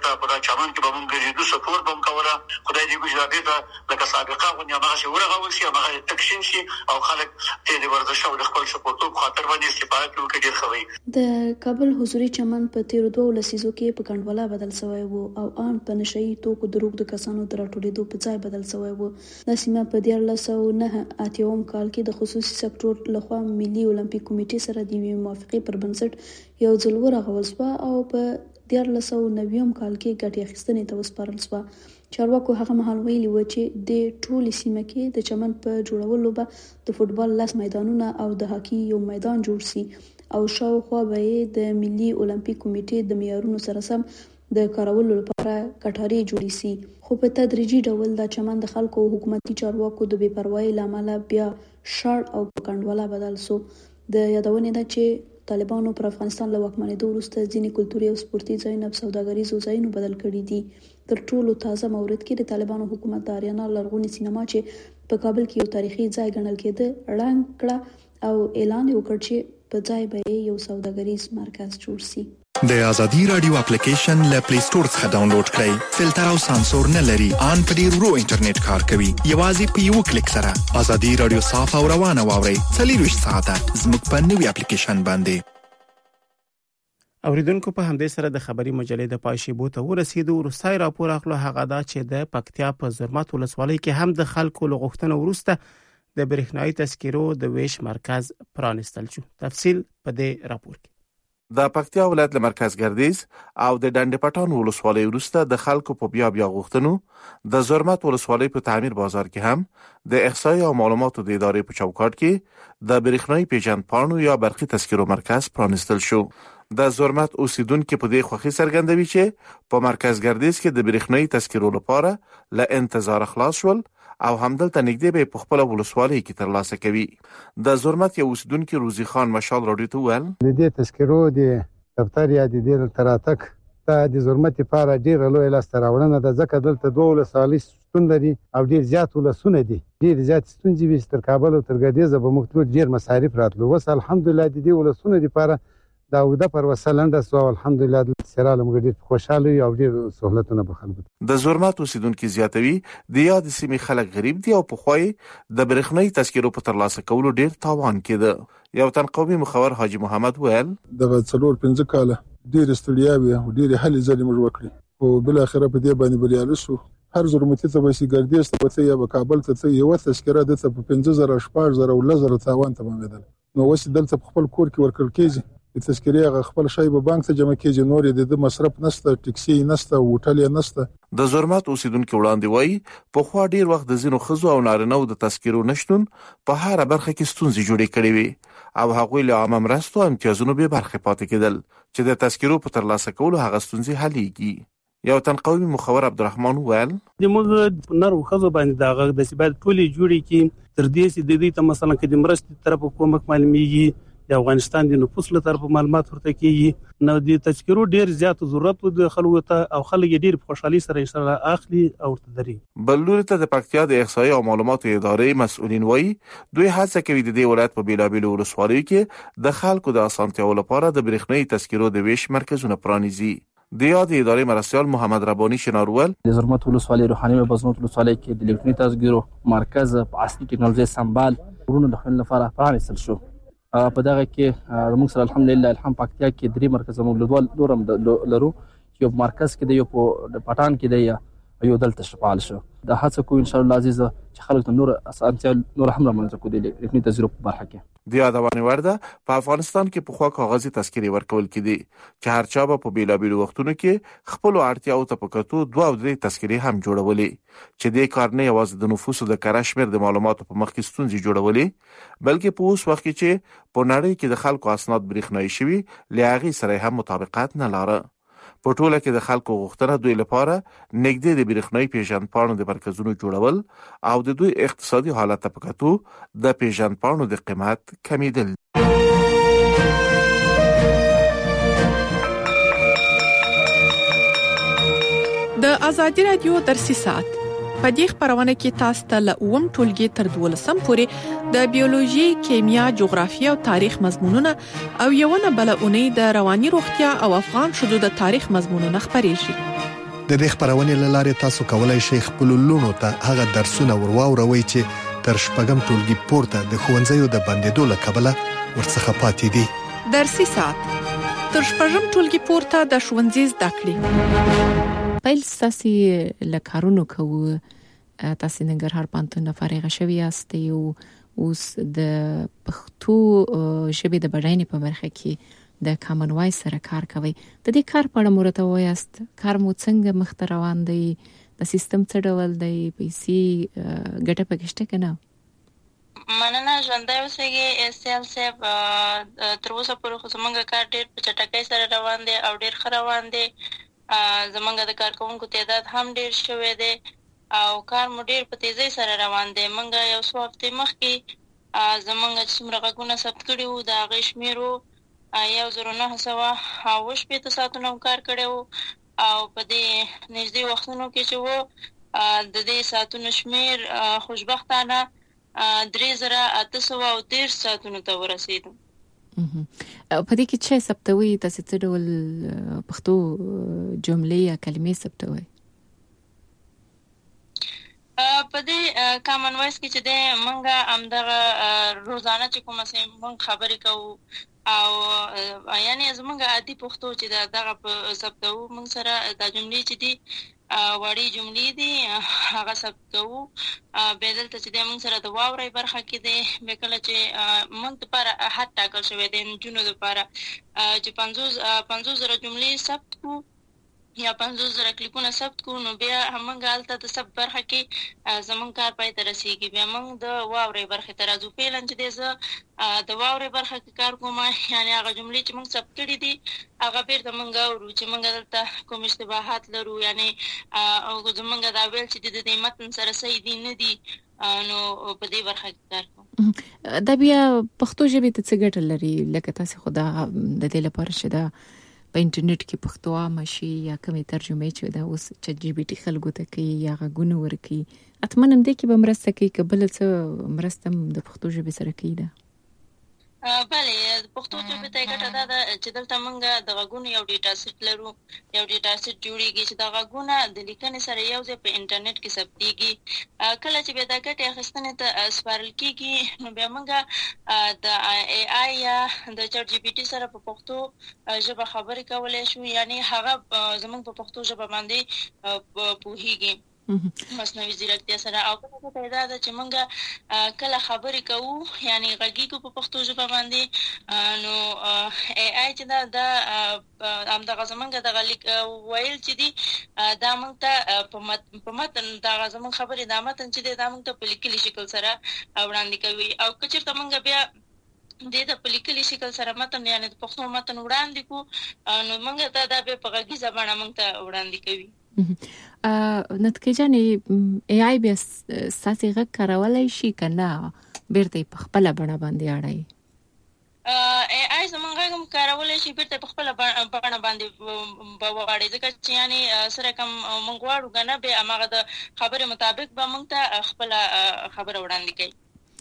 چمن کې به موږ ګرځېدو سپورټ به هم کوله. خدای دې وکړي دا بېرته لکه سابقه غوندې هماغسې ورغول شي، هماغسې تکشین شي او خلک دې د ورزش او د خپل سپورټوب خاطر باندې استفاده کړي وکړي، ډېر ښه وي. د کابل حضوري چمن په تیرو دوو لسیزو کې په کنډواله بدل شوی و او ان په نشهیي توکو د روږدو کسانو د راټولېدو په ځای بدل شوی و. دا سیمه په دیارلس سوه نهه اتیاوم کال کې د خصوصي سکتور لخوا ملي اولمپیک کمیټې سره د یوې موافقې پر بنسټ یو ځل ورغول شوه او په دیارلس سوه نوي کال کې ګټې اخیستنې ته وسپارل شوه. چارواکو هغه مهال ویلي و چې د ټولې سیمه کې د چمن په جوړولو به د فوټبال لس میدانونه او د هاکي یو میدان جوړ شي او شاوخوا به یې د ملي اولمپیک کمیټې د معیارونو سره سم د کارولو لپاره کټارې جوړې شي. خو په تدریجي ډول دا چمن د خلکو او حکومتي چارواکو د بې پروایۍ له امله بیا شاړ او په کنډواله بدل شو. د یادونې ده چې طالبانو پر افغانستان له واکمنېدو وروسته ځینې کلتوري او سپورتي ځایونه په سوداګریزو ځایونو بدل کړي دي. تر ټولو تازه مورد کې د طالبانو حکومت د اریانا لرغونې سینما چې په کابل کې یو تاریخي ځای ګڼل کېده ړنګ کړه او اعلان یې وکړ چې په ځای به یو سوداګریز مرکز جوړ شي. د ازادي رادیو اپلیکیشن له پلی سٹور څخه ډاونلوډ کړئ. فلټر او سانسور نه لري، ان په ډیر ورو انټرنیټ کار کوي. یوازې په یو کلیک سره ازادي رادیو صاف او روانه واورئ. څلورویشت ساعته زموږ په نوي اپلیکیشن باندې. اوریدونکو په همدې سره د خبري مجلې د پای شیبو ته ورسېدو. وروستی راپور اخلو هغه دا چې د پکتیا په زرمت ولسوالۍ کې هم د خلکو له غوښتنو وروسته د برېښنايي تذکرو د ویش مرکز پرانستل شو. تفصیل په دې راپور کې. د پکتیا ولایت له مرکز ګردیز او د ډنډ پټان ولسوالۍ وروسته د خلکو په بیا بیا غوښتنو د زرمت ولسوالۍ په تعمیر بازار کې هم د احصایې او معلوماتو د ادارې په چوکاټ کې د برېښنايي پیژند پاڼو یا برقي تذکرو مرکز پرانستل شو. د زرمت اوسیدونکو په دې خوښي څرګندوي چې په مرکز ګردیز کې د برېښنايي تذکرو لپاره له انتظار خلاص شول او همدلته نږدې به په خپل ولسوالۍ کې ترلاسه کوي. د زرمت یو اوسیدونکو روزي خان مشال راډیو ته ویل د دې تذکرو د دفتر یا د دې تراتک ته د زرمت لپاره ډیر لوی لاسته راوړنه ده، ځکه دلته دوه ولسوالۍ ستون لري او ډیر زیات ولسونه دي. ډیر زیات ستونزې وي تر کابل او تر ګردیز به مختلف ډیر مصارف راتلو. وس الحمدلله د دې ولسونه لپاره دا وګړه پر وسلنده سو الحمدلله د سراله موږ ډیر خوشاله او ډیر سہولتونه به خلکو. د زرمت اوسیدونکو زیاتوي د یاد سیمې خلک غریب دي او په خوای د برېښنايي تذکرو په ترلاسه کولو ډیر تاوان کېده. یو تنقوبي مخور حاجی محمد ویل دغه څلور پنځه کاله ډیر استړیاوي او ډیر هلي ځلې موږ وکړي او بل اخره په دې باندې بریالي شو. هر زرمتي ته به سي ګردیز ته پته یا کابل ته یو تذکره د په پنځه زره شپږ زره او لزر تاوان ته باندې نو وس دلته خپل کور کې ورکل کېږي. د تذکرې هغه خپل شای په بانک ته جمع کېږي، نور د مصرف نشته، ټیکسي نشته، هوټل نشته. د زرمت اوسیدونکو وړاندې وایي په خوا ډیر وخت د زینو خزو او نارینه‌و د تذکرو نشټون په هر برخه کې ستونزې جوړې کړې وي او هغوی له عامه مرستو امتیازونو به برخه پاتې کېدل چې د تذکرو په ترلاسه کولو هغه ستونزې حلېږي. یو تنقوبي مخور عبدالرحمن ویل د موږ نر خزو باندې دغه د سبا ټولې جوړې کې تر دې چې د دې ته مثلا کې د مرستې طرف کومک معلومیږي د افغانستان د نفوس له طرف معلومات ورته کیږي. نو د تذکرو ډیر زیات ضرورت د خلکو ته او خلک ډیر په خوشحالي سره ان شاء الله اخلي او تدري. بلور ته د پکتیا د احصایې او معلوماتو ادارې مسؤلین وایي دوی هڅه کوي د دې ولایت په بیلابیلو ولسوالیو کې د خلکو د اسانتیاو لپاره د برېښنايي تذکرو د ویش مرکزونه پرانیزي. د یاد ادارې مرستیال محمد ربانی شنارول د زرمت ولسوالۍ روحاني بزنوت ولسوالۍ کې د الکترونیکي تذکرو مرکز په عصري ټکنالوژي سمبال ورونو د خلکو لپاره پرانیستل شو. په دغه کې موږ سره الحمدلله الحمد پکتیا کې درې مرکز موږ لورم لرو. یو مرکز کې د یو په پټان کې دی یو دلته شفال شو. د هڅه کو ان شاء الله عزیز چې خلک نور اسانتیا نور هم رامنځته کو دي الکترونیکي تذکرو په برخه کې. د یادونه ورده په افغانستان کې په خوا کاغذي تذکرې ورکول کېدي چې هر چا په بیلابیلو وختونو کې خپل اړتیاو ته پکاتو دوه او درې تذکرې هم جوړولې چې د کار نه یوازې د نفوسو د کره شمیر د معلوماتو په مخ کې ستونزې جوړولې بلکې په اوس وخت کې چې په نړۍ کې د خلکو اسناد برېښنايي شوي لیاغي سره هم مطابقت نه لاره. په ټوله کې د خلکو غوښتنه دوی لپاره نږدې د برېښنايي پیژند پاڼو د مرکزونو جوړول او د دوی اقتصادي حالت ته پکاتو د پیژند پاڼو د قیمت کمیدل. د ازادي رادیو درسي ساعت په دې خبرونه کې تاسو ته له اووم ټولګي تر دولسم پورې د بیولوژي، کیمیا، جغرافیه او تاریخ مضمونونه او یو نه بل اونۍ د رواني روغتیا او افغان شذو د تاریخ مضمونونه خبرېږي. د دې خبرونې لاره تاسو کولای شئ خپل لونو ته هغه درسونه ورواوروي چې تر شپږم ټولګي پورته د ښوونځیو د بندیدو له کبله ورڅخه پاتې دي. درسي ساعت تر شپږم ټولګي پورته د ښوونځي زده کړې. پیل تاسو له کارونو کوو، تاسو ننګرهار پوهنتون نه فارغ شوي یاست او اوس د پښتو ژبې د بډاینې په برخه کې د کامن وایس سره کار کوي. د دې کار په اړه مرته وایاست، کار مو څنګه مخ ته روان دی، د سیستم څه ډول دی، پیسې ګټه پکې شته کنه؟ مننه ژوندۍ اوسئ سیال صاحب. تر اوسه پورې خو زموږ کار ډېر په چټکۍ سره روان دی او ډېر ښه روان دی. زموږ د کارکوونکو تعداد هم ډېر شوی دی او کار مو ډېر په تیزۍ سره روان دی. موږ یو څو هفتې مخکې زموږ چې څومره غږونه ثبت کړي وو د هغې شمېر وو یو زر نهه سوه اوه شپېته ساعتونه هم کار کړی وو او په دې نږدې وختونو کې چې وو د دې ساعتونو شمېر خوشبختانه درې زره اته سوه او دېرش ساعتونو ته ورسېدو. په دې کې چې ثبتوي تاسو څه ډول پښتو جملې یا کلمې ثبتوي؟ په دې کامن وایس کې چې دی موږ همدغه روزانه چې کومه چې موږ خبرې کوو او یعنې زموږ عادي پښتو چې دا دغه په ثبتوو موږ سره دا جملې چې دي وړې جملې دي هغه ثبت کوو. بیا دلته چې دی موږ سره د واورئ برخه کې دی بیا کله چې موږ دپاره حد ټاکل شوی دی نجونو دپاره چې پنځوس پنځوس زره جملې ثبت کړو یا پنځوس زره کلیپونه ثبت کړو نو بیا موږ هلته د ثبت برخه کې زموږ کار پای ته رسېږي. بیا موږ د واورئ برخې ته راځو. فعلا چې دی زه د واورئ برخه کې کار کوم یعنې هغه جملې چې موږ ثبت کړي دي هغه بیرته موږ اورو چې موږ دلته کوم اشتباهات لرو یعنې زموږ دا ویل چې د دې متن سره صحیح دي نه دي نو په دې برخه کې کار کوم. دا بیا پښتو ژبې ته څه ګټه لري؟ لکه تاسو خو دا د دې لپاره چې دا په انټرنیټ کې پښتو عامه شي یا کومې ترجمې چې دا اوس چټ جی پی ټي خلکو ته کوي یا غږونه ورکوي، اتمنه همدې کې به مرسته کوي که بله څه مرسته هم د پښتو ژبې سره کوي ده؟ بلې د پښتو ژبې ته یې ګټه دا ده چې دلته موږ د غږونو یو ډیټا سیټ لرو، یو ډیټا سیټ جوړېږي چې دا غږونه د لیکنې سره یو ځای په انټرنیټ کې ثبتېږي. کله چې بیا دا ګټې اخیستنې ته سپارل کېږي نو بیا موږ د ای آی یا د چټ جی پي ټي سره په پښتو ژبه خبرې کولی شو، یعنې هغه زموږ په پښتو ژبه باندې پوهېږي مصنوعي ځیرکتیا سره. او کله ګټه یې دا ده چې موږ کله خبرې کوو یعنې غږیږو په پښتو ژبه باندې نو ای آی چې دا دا همدغه زموږ دغه لیک ویل چې دي دا موږ ته په متن دغه زموږ خبرې دا متن چې دی دا موږ ته په لیکلي شکل سره وړاندې کوي. او که چېرته موږ بیا دې ته په لیکلي شکل سره متن یعنې د پښتو متن وړاندې کړو نو موږ ته دا بیا په غږیزه بڼه موږ ته وړاندې کوي. نتکه جانې ای آی بیا ستاسې غږ کارولی شي که نه بیرته یې په خپله بڼه باندې اړوي؟ ای آی زموږ غږ هم کارولی شي بیرته په خپله بڼه باندې به واړوي، ځکه چې یعنې سره کوم موږ غواړو که نه بیا هماغه د خبرې مطابق به موږ ته خپله خبره وړاندې کوي.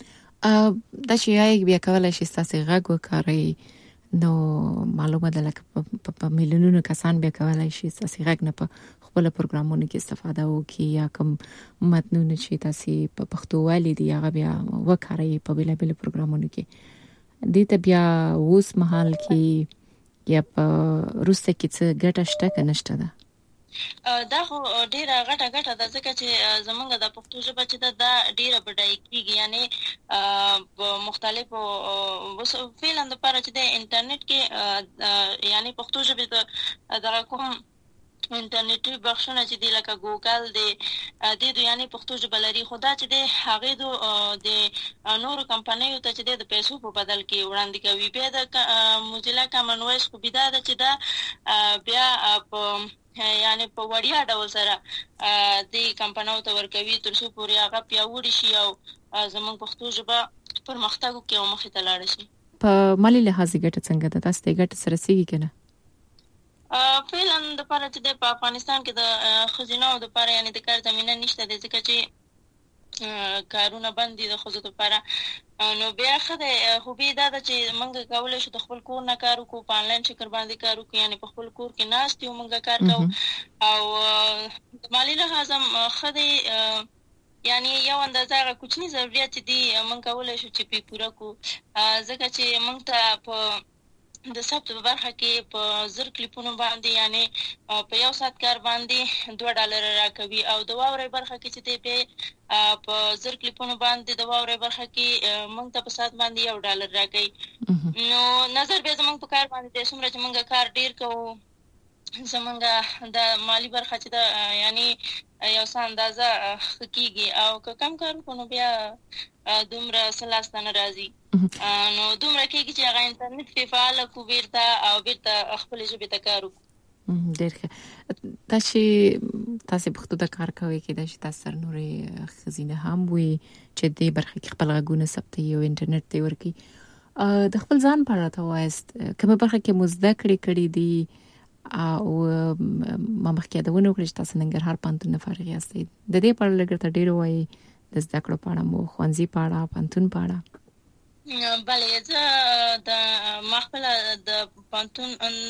دا چې ای آی بیا کولی شي ستاسې غږ وکاروي نو معلومه ده لکه په میلیونونو کسان بیا کولی شي ستاسې غږ نه په خپل پروګرامونو کې استفاده وکړي یا کوم متنونه چې تاسو په پښتو والي دي هغه بیا وکاروي په بیلابیلو پروګرامونو کې. دې ته بیا اوس مهال کې یا په وروسته کې څه ګټه شته که نشته ده؟ دا خو ډیره غټه ګټه ده ځکه چې زموږ د پښتو ژبه چې ده دا ډیره بډایه کېږي، یعنې په مختلفو فعلا دپاره چې د انټرنیټ کې یعنې پښتو ژبې د دغه کوم انټرنیټي بخشونه چې دي لکه ګوګل دی دې دو یعنې پښتو ژبه لري، خو دا چې دی هغې دو د نورو کمپنیو ته چې دی د پیسو په بدل کې وړاندې کوي. بیا د موزیلا کامن وایس خوبي دا ده چې دا بیا په یعنې په وړیا ډول سره دې کمپنیو ته ورکوي تر څو پورې هغه پیاوړې شي او زموږ پښتو ژبه پرمختګ وکړي او مخې ته لاړه شي. په مالي لحاظ ګټه څنګه ده؟ تاسو دې ګټه سره رسېږي که نه؟ فعلا دپاره چې دی په افغانستان کې د ښځیناو دپاره یعنې د کار زمینه نشته دی، ځکه چې کارونه باندې د خزو لپاره. نو بیا خدای خو به دا چې موږ کولای شو د خپل کور نه کار وکړو، په انلاین شکل باندې کار وکړو، یعنی په خپل کور کې ناست یو موږ کار کوو. او مالی لحاظ هم خدای یعنی یو اندازه هغه کوچني ضرورت دي موږ کولای شو چې په پوره کو، ځکه چې موږ ته په د ثبت په برخه کې په زر کلیپونو باندې یعنی په یو ساعت کار باندې دوه ډالر راکوي، او د واورې برخه کې چې دی په زر کلیپونو باندې د واورې برخه کې موږ ته په ساعت باندې یو ډالر راکوي. نو نظر به زموږ په کار باندې د څومره چې موږ کار ډیر کوو، زموږ د مالی برخه چې دا یعنی یو څه اندازه کېږي، او که کم کار وکړو نو بیا دومره سلاسته نه راځي. نو دومره کېږي چې هغه انټرنیټ پې فعاله کړو بیرته او بیرته خپلې ژبې ته کار وکړو. ډېر ښه. دا چې تاسې پښتو ته کار کوئ، کېدای شي تاسو سره نورې ښځینه هم وي چې دې برخه کې خپل غږونه ثبتوي او انټرنیټ ته یې ورکوي. د خپل ځان په اړه راته ووایاست، کومه برخه کې مو زده کړې کړي دي او ما مخکې یادونه وکړه چې تاسو ننګرهار پوهنتون نه فارغ یاستئ. د دې په اړه لږ ورته ډېر ووایئ، د زده کړو په اړه مو، ښوونځي په اړه، پوهنتون په اړه. بله، زه د ما خپله د پوهنتون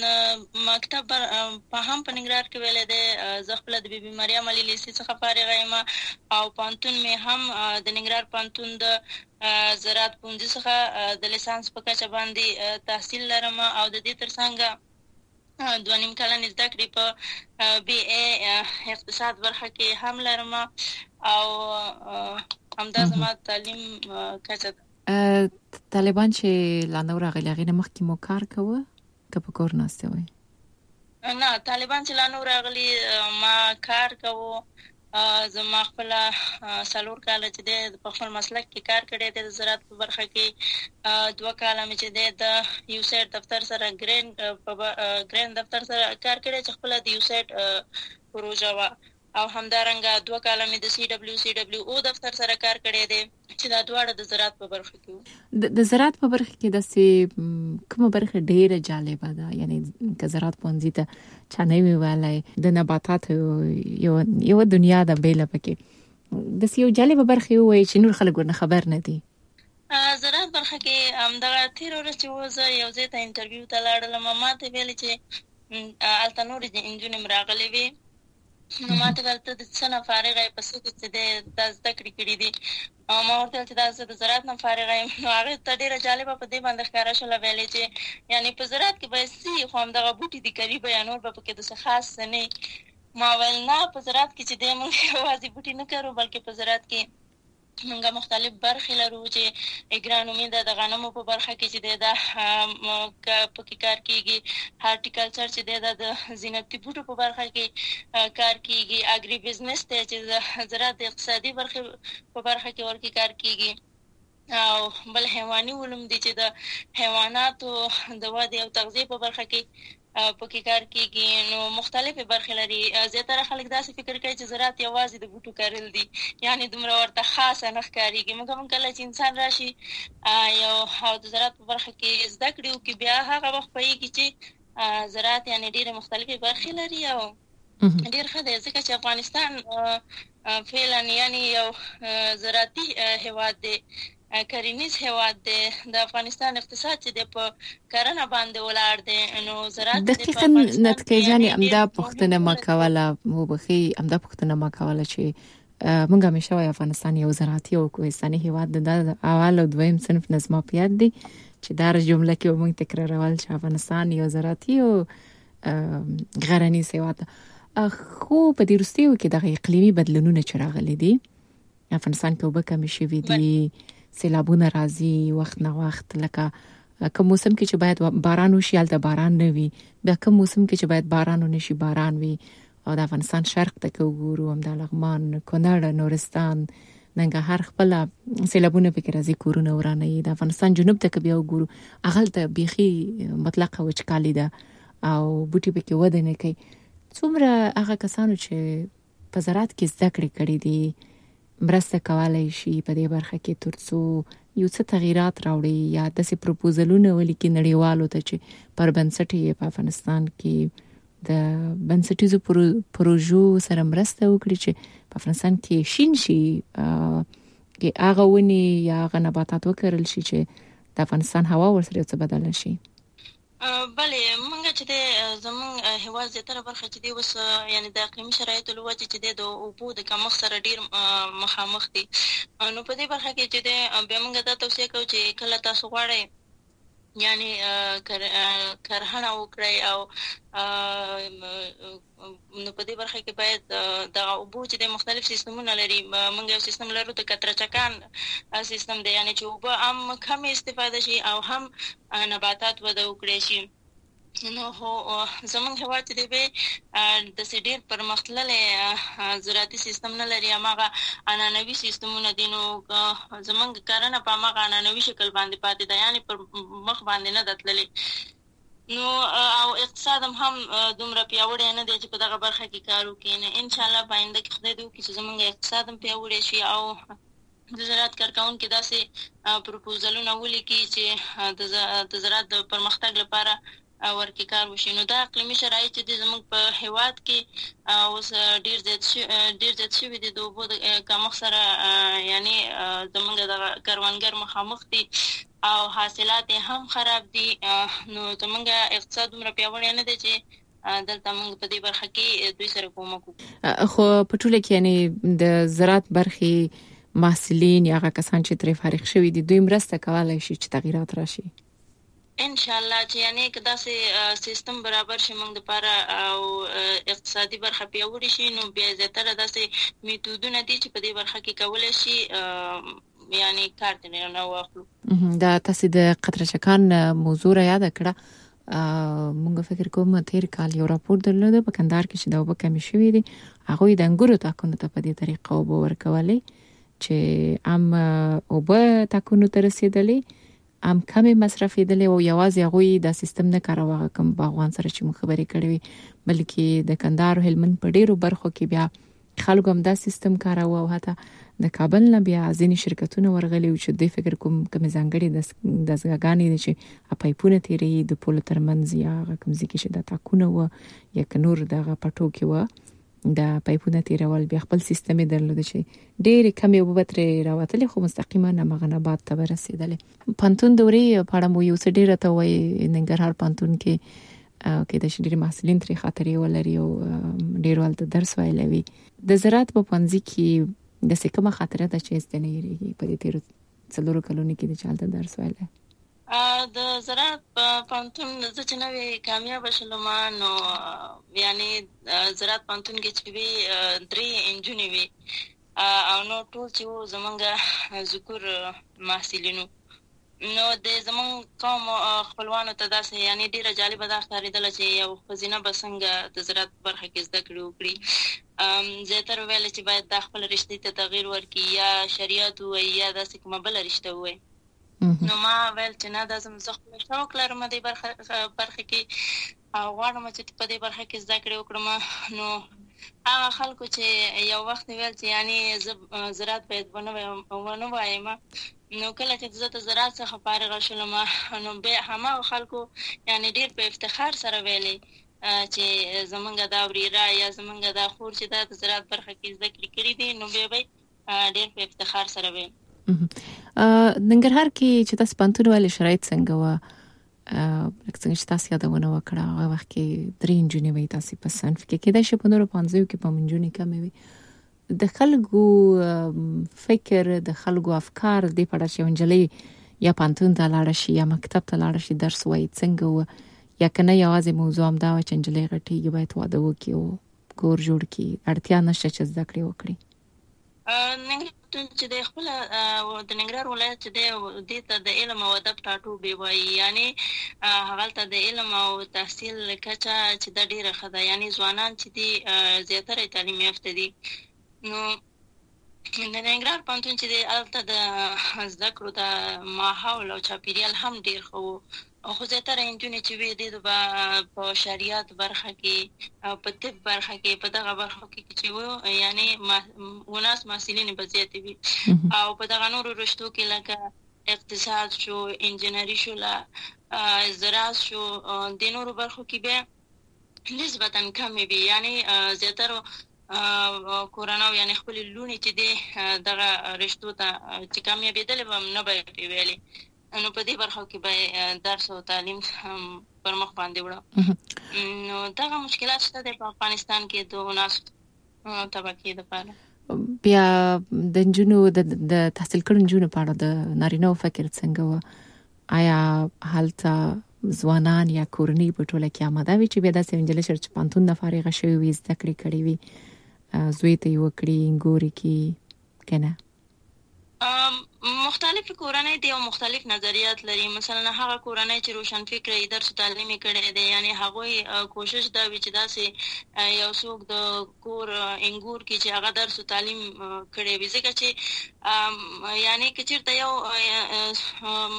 مکتب په هم په ننګرهار کې ویلی دی. زه خپله د بي بي مریم علي لیسې څخه فارغه یم، او پوهنتون مې هم د ننګرهار پوهنتون د زراعت پوهنځي څخه د لیسانس په کچه باندې تحصیل لرم، او د دې ترڅنګ دوه نیم کلن زده کړې په بي اے اقتصاد برخه کې هم لرم، او همدا زما تعلیم کچه ده. طالبان چې لا نو راغلي هغې نه مخکې مو کار کوه که په کور ناستې وئ؟ نه، طالبان چې لا نو راغلي ما کار کوو. زما خپله څلور کاله چې دی په خپل مسلک کې کار کړی دی، د زراعت په برخه کې دوه کاله مې چې دی د یو سیټ دفتر سره ګرین په ګرین دفتر سره کار کړی چې خپله د یو سیټ پروژه وه، او همدارنګه دوه کاله مې د سی ډبلیو سی ډبلیو او دفتر سره کار کړی دی چې دا دواړه د زراعت په برخه کې وو. د زراعت په برخه کې داسې کومه برخه ډېره جالبه ده؟ یعنی که زراعت پوهنځي ته چا نه وي ویلی، د نباتاتو یوه دنیا ده بیله پکې، داسې یو جالبه برخه یې ووایي چې نور خلک ورنه خبر نه دي. زراعت برخه کې همدغه تېره ورځ چې و زه یو ځای ته انټرویو ته لاړلم، ما ته ویلې چې هلته نورې نجونې م راغلې وې. نو ما ته ویل ته د څه نه فارغه یې، په څه کې چې دی دا زده کړې کړي دي؟ ما ورته ویل چې دا زه د زراعت نه فارغه یم. نو هغې ته ډېره جالبه په دې باندې ښکاره شوله، ویلې چې یعنې په زراعت کې به یې څه خو همدغه بوټي دي کري به، یا نور به پکې داسې خاص څه نه. ما ویل نه، په زراعت کې چې دی موږ یوازې بوټي نه کرو، بلکې په زراعت کې موږ مختلف برخې لرو چې اګرانومي ده، د غنمو په برخه کې چې دی دا پکې کار کېږي، هارټیکلچر چې دی دا د زینتي بوټو په برخه کې کار کېږي، اګري بزنس دی چې د زراعت د اقتصادي برخې په برخه کې ورکې کار کېږي، او بل حیواني علوم دي چې د حیواناتو د ودې او تغذیې په برخه کې پکې کار کېږي. نو مختلفې برخې لري. زیاتره خلک داسې فکر کوي چې زراعت یوازې د بوټو کرل دي، یعنې دومره ورته خاصه نه ښکارېږي. موږ هم کله چې انسان راشي یو او د زراعت په برخه کې زده کړې وکړي، بیا هغه وخت پوهېږي چې زراعت یعنې ډېرې مختلفې برخې لري، او ډېر ښه دی ځکه چې افغانستان فعلا یعنې یو زراعتي هېواد دی، کرنیز هېواد دی. د افغانستان اقتصاد چې دی په کرنه باندې ولاړ دی. نو زراعت دقیقاً نتکۍ جانې همدا پوښتنه ما کوله، وبښئ، همدا پوښتنه ما کوله چې موږ همیشه وایو افغانستان یو زراعتي او کوهستاني هېواد دی. دا د اول او دویم صنف نه زما په یاد دی چې دا جمله کې به موږ تکرارول چې افغانستان یو زراعتي او غرنیز هېواد دی. خو په دې وروستیو کې دغه اقلیمي بدلونونه چې راغلي دي، افغانستان کې اوبه کمې شوي دي، سیلابونه راځي وخت نه وخت، لکه کوم موسم کې چې باید باران وشي هلته باران نه وي، بیا کوم موسم کې چې باید باران ونه شي باران وي. او د افغانستان شرق ته که وګورو، همدا لغمان، کونړ، نورستان، ننګرهار خپله سیلابونه پکې راځي، کورونه ورانوي. د افغانستان جنوب ته که بیا وګورو، هغلته بیخي مطلقه وچکالي ده او بوټي پکې وده نه کوي. څومره هغه کسانو چې په زراعت کې زده کړې کړي دي مرسته کولای شي په دې برخه کې تر څو یو څه تغیرات راوړي، یا داسې پروپوزلونه ولیکي نړیوالو ته چې پر بنسټ یې په افغانستان کې د بنسټیزو پروژو سره مرسته وکړي چې په افغانستان کې شین شي کې هغه ونی یا هغه نباتات وکړل شي چې د افغانستان هوا ورسره څه بدل شي؟ بله موږ چې د زمون هوا زیاتره برخه چې دی وس یعنی د اقلیمي شرایطو له وجې چې د اوبو د کمښت سره ډیر مخامخ دي. نو په دې برخه کې چې د بیا موږ دا توصیه کوو چې کله تاسو غواړئ یعنی کرهڼه وکړئ او نو په دې برخه کې باید د اوبو چې د مختلف سیستمونه لري. موږ یو سیستم لرو د کتره چکان سیستم دی، یعنی چې اوبه هم کم استفاده شي او هم نباتات وده وکړي شي. نو هو زمونږ هېواد چې دی به داسې ډېر پرمختللی زراعتي سیستم نه لري، هماغه عنعنوي سیستمونه دي. نو زمونږ کرنه په هماغه عنعنوي شکل باندې پاتې ده، یعنې پر مخ باندې نه ده تللې. نو او اقتصاد هم هم دومره پیاوړی نه دی چې په دغه برخه کې کار وکړي. نو انشاءالله په آینده کې خدای دې وکړي چې زمونږ اقتصاد هم پیاوړی شي او د زراعت کارکوونکي داسې پروپوزلونه ولیکي چې د زراعت د پرمختګ لپاره ورکی کار وشي. نو دا اقلیمي شرایط چې زموږ په هیواد کې اوس ډیر زیات ډیر زیات شوي دي د اوبو د کمښت سره، یعنی زموږ د کروندګر مخامخ دي او حاصلات هم خراب دي. نو زموږ اقتصاد دومره پیاوړی نه دی چې دلته موږ په دې برخه کې دوی سره کومک وکړو. خو په ټوله کې یعنی د زراعت برخې محصلین یا هغه کسان چې ترې فارغ شوي دي دوی مرسته کولای شي چې تغیرات راشي ان شاء الله. چې یعنی که داسې سیستم برابر شي موږ لپاره او اقتصادي برخه پیاوړې شي، نو بیا زیاتره داسې میتودونه دي چې په دې برخه کې کولای شي یعنی کار ته نه واخلو. دا تاسو د قطره چکان موضوع را یاد کړه. موږ فکر کوم تیر کال یو راپور درلوده په کندهار کې چې دا وب کمی شوې دي، هغه د انګورو تاکونو ته په دې طریقه وب ورکولې چې ام وب تاکونو ته رسیدلې ام کمی مصرفېدلې او یوازې هغه د سیستم نه کاروه کوم باغوان سره چې مخبري کړې وي، بلکې د کندهار او هلمند په ډیرو برخو کې بیا خلکو هم دا سیستم کاروه او حتی د کابل نه بیا ځینې شرکتونه ورغلي چې دوی فکر کوم کوم ځانګړي د دزګاګانې دي چې پایپونه تیري د پول ترمنځ یا کوم ځکه چې د تاکونه و یا نور دغه پټو کې و د پایپونه تیرول بیا خپل سیستم درلود چې ډېر کم یو بتري راوتلې خو مستقیما نه مغنبات ته رسیدلې. پانتون دوري په اړه مو یو څه ډیره ته وای ننګرهار پانتون کې کې د شډيري محصلین ترې خاطرې ولري او ډیر ولته درس ویلوي. د زراعت په پنځه کې د سکه خاطره د چیز د نه یریږي په دې تیر څلورو کلونو کې د چالت درس ویلې د زراعت په پانتون د چنوي کامیاب شلم نو یعنی زراعت پانتون کې چې وی درې انجونی وی او نو ټول چې زمونږ ذکر محصلینو نو د زمون قوم خپلوانو ته داسې یعنی ډیره جالبه ده ښکارېدله چې یو ښځینه به څنګه د زراعت برخه کې زده کړې وکړي. زیاتره ویل چې باید د خپل رشتې ته تغیر ورکړي یا شریعت ووایي یا داسې کومه بله رشته ووایي. نو ما ویل چې نه دا زه خپل شوق لرم دې برخه برخه کې او غواړم چې په دې برخه کې زده کړې وکړم. نو هغه خلکو چې یو وخت ویل چې یعنی زراعت باید ونه وایم، نو کله چې زه د زراعت څخه فارغ شولم نو به هماغه خلکو یعنی ډیر په افتخار سره ویلي چې زمونږ دا وریرا یا زمونږ دا خور چې د زراعت برخه کې زده کړې کړې دي نو به به ډیر په افتخار سره ویل. ننګرهار کې چې تاسو پانتون ولې شرایط څنګه و لکه څنګه چې تاسو یادونه وکړه هغه وخت کې درې انجونې وې تاسو په صنف کې کې دا شپه نور پنځه کې په منجونې کمې وي. د خلکو فکر د خلکو افکار د پړه چې ونجلې یا پانتون ته لاړ شي یا مکتب ته لاړ شي درس وایي څنګه و یا کنه یوازې موضوع هم دا و چې انجلې غټي باید واده وکړي او کور جوړ کړي اړتیا نشته چې زده کړې وکړي. ننګرهار چې د خپل د ننګرهار ولایت چې د ته د علم او ادب ټاټوبې وایي، یعنی هغه ته د علم او تحصیل کچه چې د ډیره خده یعنی ځوانان چې دي زیاتره تعلیم یافته دي. نو د ننګرهار پوهنتون چې دی هلته د زده کړو د ماحول او چاپیریال هم ډیر ښه و او خو زیاتره نجونې چې وې دي په په شریعت برخه کې او په طب برخه کې په دغه برخه کې چې و یعنی وناس محصلین به زیاتې وي او په دغه نورو رشتو کې لکه اقتصاد شو، انجینری شو، زراعت شو، د نورو برخو کې به نسبتا کمې وي. یعنی زیاتره کورونا یعنی خپل لونی چې دی دغه رشتو ته چې کامیابېدل به نه به ویلي نو په دې برخه کې به درس او تعلیم پر مخ باندې وړو نو دغه مشکلات شته په افغانستان کې د ناس طبقې لپاره بیا د جنونو د تحصیل کړو جنونو په اړه د نارینه فکر څنګه و آیا حالته ځوانان یا کورنۍ په ټوله کې آماده وي چې بیا داسې انجلې شر چې پانتون د فارغه شوی وي زده کړې کړې وي زوی ته یو کړی ګوري کې کنه مختلف کورنۍ دي او مختلف نظریات لري مثلا هغه کورنۍ چې روشن فکر یې درس تعلیمي کړي دي یعنی هغه کوشش دا وی چې داسې یو څوک د کور انګور کې چې هغه درس تعلیم کړي وي ځکه چې یعنی کچیرته یو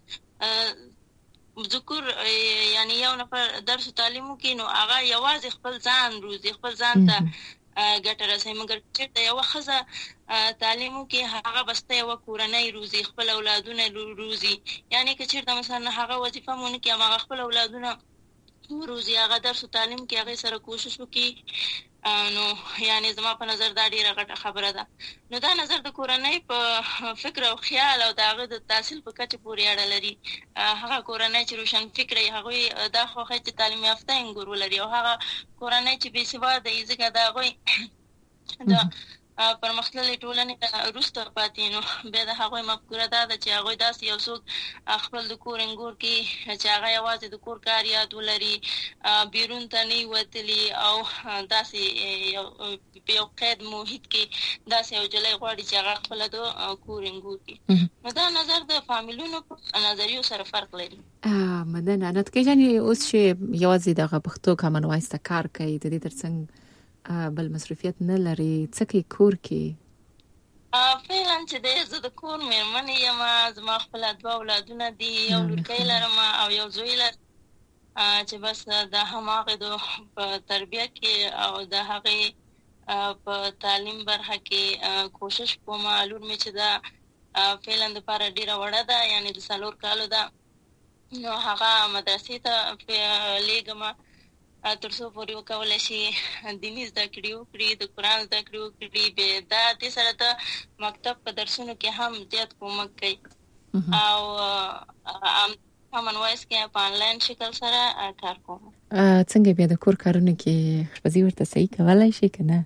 ذکر یعنی یو نفر درس تعلیمو کې نو هغه یوازې خپل ځان روزي خپل ځان ته ګټه رسوي مګر چې یو خزه تعلیمو کې هغه بسته یو کورنۍ روزي خپل اولادونه روزي یعنی که چیرته مثلا هغه وظیفه مونږ کې هغه خپل اولادونه روزي هغه درس تعلیم کې هغه سره کوشش وکړي نو یعنی زما په نظر دا ډیره غټه خبره ده نو دا نظر د کورنۍ په فکر او خیال او دغه د تحصیل په کچه پورې اړه لري هغه کورنۍ چې روشن فکر یې هغه دا خو چې تعلیم یافته انګور ولري او هغه کورنۍ چې بې سواده یې ځکه دا غوي دا پرمختللې ټولنې وروسته پاتې نو بیا د هغوی مفکوره دا ده چې هغوی داسې یو څوک خپل د کور انګور کې چې هغه یوازې د کور کار یاد ولري بیرون ته نه وتلي او داسې یو یو قید محیط کې داسې یو جلی غواړي چې هغه خپله د کور انګور کې نو دا نظر د فامیلونو په نظریو سره فرق لري مدنه نتکې جانې اوس چې یوازې دغه پښتو کامن وایس ته کار کوي د دې ترڅنګ بل مصرفیت نه لري څکه کور کې فعلا چې د زه د کور مېرمنې یم زما خپل دوه اولادونه دي یو لورکی لرم او یو زوی لرم چې بس د هماغه د په تربیه کې او د هغه په تعلیم برخه کې کوشش کوم لور مې چې دا فعلا د لپاره ډیره وړه ده یعنی د څلور کالو ده نو هغه مدرسې ته لیږم تر څو پورې وکولای شي دیني زده کړې وکړي د قرآن زده کړې وکړي بیا دا دې سره د مکتب په درسونو کې هم زیات کومک کوي او کامن وایس کې په انلاین شکل سره کار کوم څنګه بیا د کور کارونو کې اشپزي ورته صحیح کولای شي کنه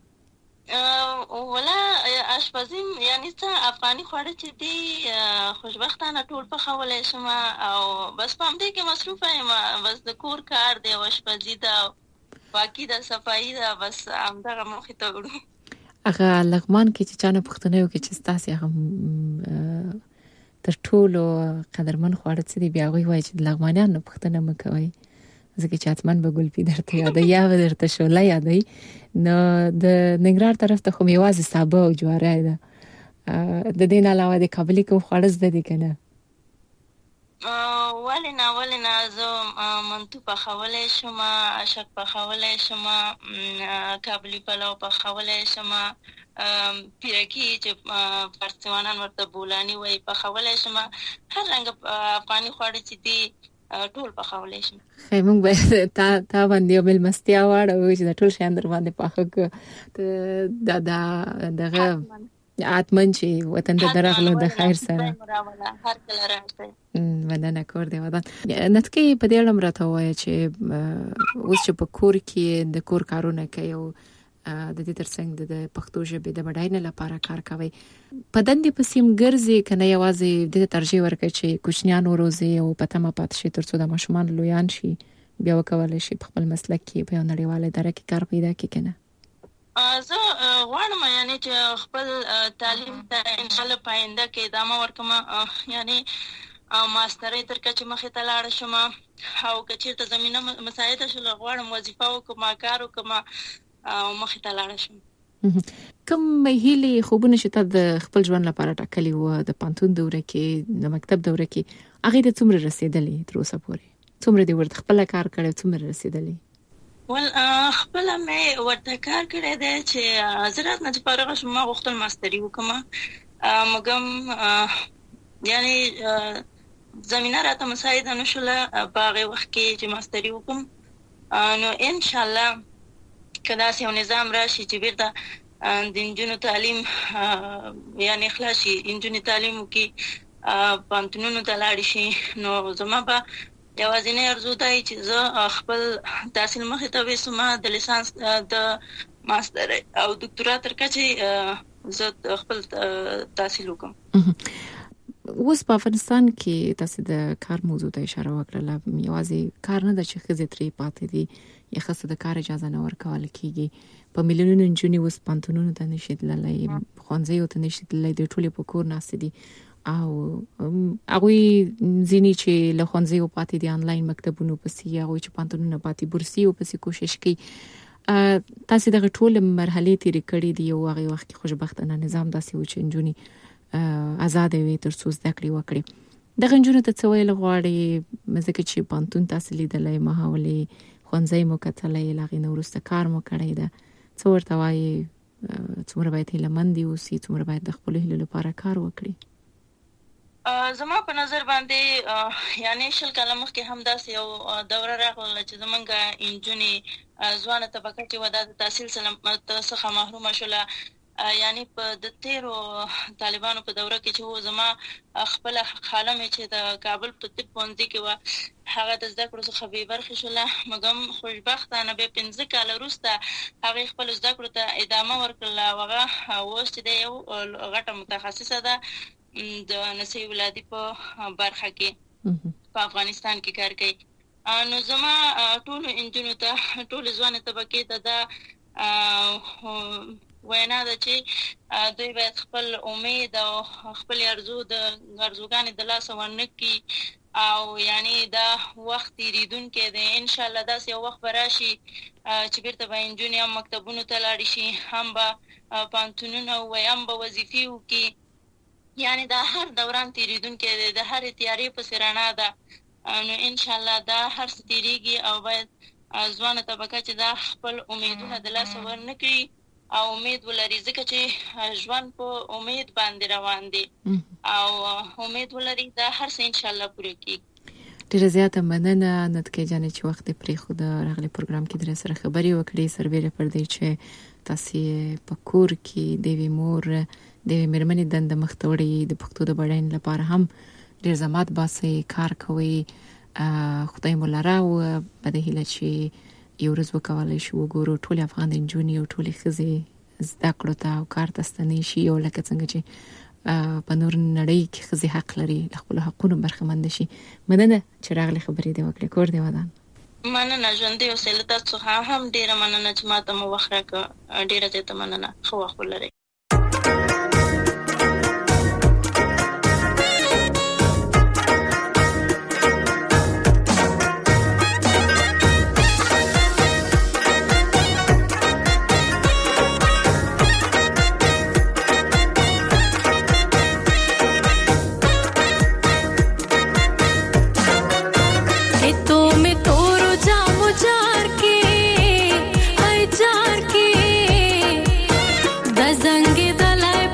ولا اشپزي یعنی څه افغاني خواړه چې دي خوشبختانه ټول پخولای شم او بس په همدې کې مصروفه یم بس د کور کار دی او اشپزي ده باقي د صفایي ده بس همدغه مخې ته وړو هغه لغمان کې چې چانه پښتنه یو کې چې ستاسو هغه تر ټولو قدرمن خواړه څه دي بیا غوي وای چې لغمانیانو پښتنه مکوي ځکه چې اتمن به ګلپی درته یادې یا به درته شوله یادې نو د ننګرهار طرف ته خو میوازې سابه او جواره ده د دې نه علاوه د کابل کې خواړه زده دي کنه ولې نه ولې نه زه منتو پخولی شم اشک پخولی شم کابلي پلو پخولی شم پیرکی چې فارسیوانان ورته بولانی وایي پخولی شم هر رنګ افغاني خواړه چې دي ټول پخولای شم خیر موږ به تا تا باندې بل مستیا واړو چې د ټول شاندر باندې پاخه ته دا دا دغه اتمن چې وطن د درغلو د خیر سره هر کله راځي ودانه کور دی ودان نتکې په دې اړه مرته وای چې اوس چې په کور کې د کور کارونه کوي او د دې ترڅنګ د پښتو ژبې د بډاینې لپاره کار کوي په دندې په سیم ګرځي کنه یوازې د ترجیح ورکړي چې کوچنیان وروزي او پته ما پات شي ترڅو د ماشومان لویان شي بیا وکولای شي په خپل مسلک کې په نړیواله اداره کې کار پیدا کړي کنه زه غواړم یعنی چې خپل تعلیم ته ان شاء الله پاینده کې ادامه ورکړم یعنی ماسترۍ تر کچې مخې ته لاړ شم او که چېرته زمینه مساعده شول غواړم وظیفه وکړم کار وکړم او مخې ته لاړ شم کوم هیلې خوبونه چې ته د خپل ژوند لپاره ټاکلي وو د پانتون دوره کې د مکتب دوره کې هغه د څومره رسیدلې تر اوسه پورې څومره دی ورته خپل کار کړی څومره رسیدلې ول خپل مې ورته کار کړی دی چې زراعت نه فارغ شوم ما غوښتل ماستري وکړم مګم یعنی زمينه راته مساعده نشوله په هغه وخت کې چې ماستري وکړم نو ان شاء الله کدا سه نظام راشي چې بیرته د انجونو تعلیم یعنی خلاصي انجونی تعلیم کې پانتونونو ته لاړ شي نو زما به یوازینی ارزو دی چې زه خپل تحصیل مخې ته وسم د لیسانس د ماستر او دکتورا تر کچې زه خپل تحصیل وکم. اوس په افغانستان کې تاسو د کار موضوع ته اشاره وکړه، یوازې کار نه د چې خزې ترې پاتې دي یا خاصه د کار اجازه نه ورکول کیږي. په میلیونونو انجونې اوس پانتونونو ته نشي تللی، ښوونځیو ته نشي تللی، د ټولې په کور ناستې دي او هغوی ځینې چې له ښوونځیو پاتې دي آنلاین مکتبونو پسې، هغوی چې پانتونونه پاتې بورسیو پسې کوشش کوي. تاسو دغه ټول مرحلې تیرې کړې دي او هغه وخت کې خوشبختانه نظام داسې و چې انجونې آزاد وي تر څو زده کړې وکړي. دغه انجونو ته څه ویل غواړي ځکه چې پانتون تاسو لیدلی، محاولې ښوونځی مو کتلی، له هغې نه وروسته کار مو کړی ده، څه ورته وایي؟ څومره باید هیلهمندې اوسي، څومره باید د خپلو هیلو لپاره کار وکړي؟ زما په نظر باندې یعنی شل کاله مخکې هم داسې یو دوره راغله چې زمونږ انجونې ځوانه طبقه چې وه دا د تحصیل څخه محرومه شوله. یعنی په د تیرو طالبانو په دوره کې چې و زما خپله خاله مې چې د کابل په طب پوهنځي کې وه هغه د زده کړو څخه بې برخې شوله، مګم خوشبختانه بیا پنځه کاله وروسته هغې خپلو زده کړو ته ادامه ورکړله او هغه اوس چې دی یو غټه متخصصه ده د نسي ولادي په برخه کې په افغانستان کې کار کوي. نو زما ټولو انجونو ته ټولې ځوانې طبقې ته دا وینا ده چې دوی باید خپل امید او خپل ارزو د ارزوګانې د لاسه ورنه کړي او یعنی دا وخت تیریدونکی دی. انشاءالله داسې یو وخت به راشي چې بیرته به انجونې هم مکتبونو ته لاړې شي، هم به پوهنتونونه ووایي، هم به وظیفې وکړي. یعنی دا هر دوران تیریدونکی دی، د هرې تیارې پسې رڼا ده. نو انشاءالله دا هر څه تیریږي او باید ځوانه طبقه چې دا خپل امیدونه د لاسه ورنه کړي او امید ولري، ځکه چې ژوند په امید باندې روان دی او امید ولري دا هر څه انشاءالله پوره کیږي. ډیره زیاته مننه نتکې جانې چې وخت پرې خود راغلی پروګرام کې در سره خبرې وکړې، سربېره پر دې چې تاسو په کور کې د وی مور د مېرمنې دنده مخته وړي د پښتو د بډاینې لپاره هم ډیر زحمت باسي، کار کوي. خدای مو لاره او په دې هیله چې یو ورځ وکولای شو وګورو ټول افغان انجونې او ټول ښځې زده کړو ته او کار ته ستنې شي او لکه څنګه چې په نور نړۍ کې ښځې حق لري له خپلو حقونو برخمند شي. مننه چې راغلي خبرې دې وکړې. کور دې ودان. مننه ژوندۍ اوسئ. له تاسو څخه هم ډیره مننه چې ماته مو وخت راکړ. ډیره زیاته مننه. ښه وخت ولرئ. زنګ دلای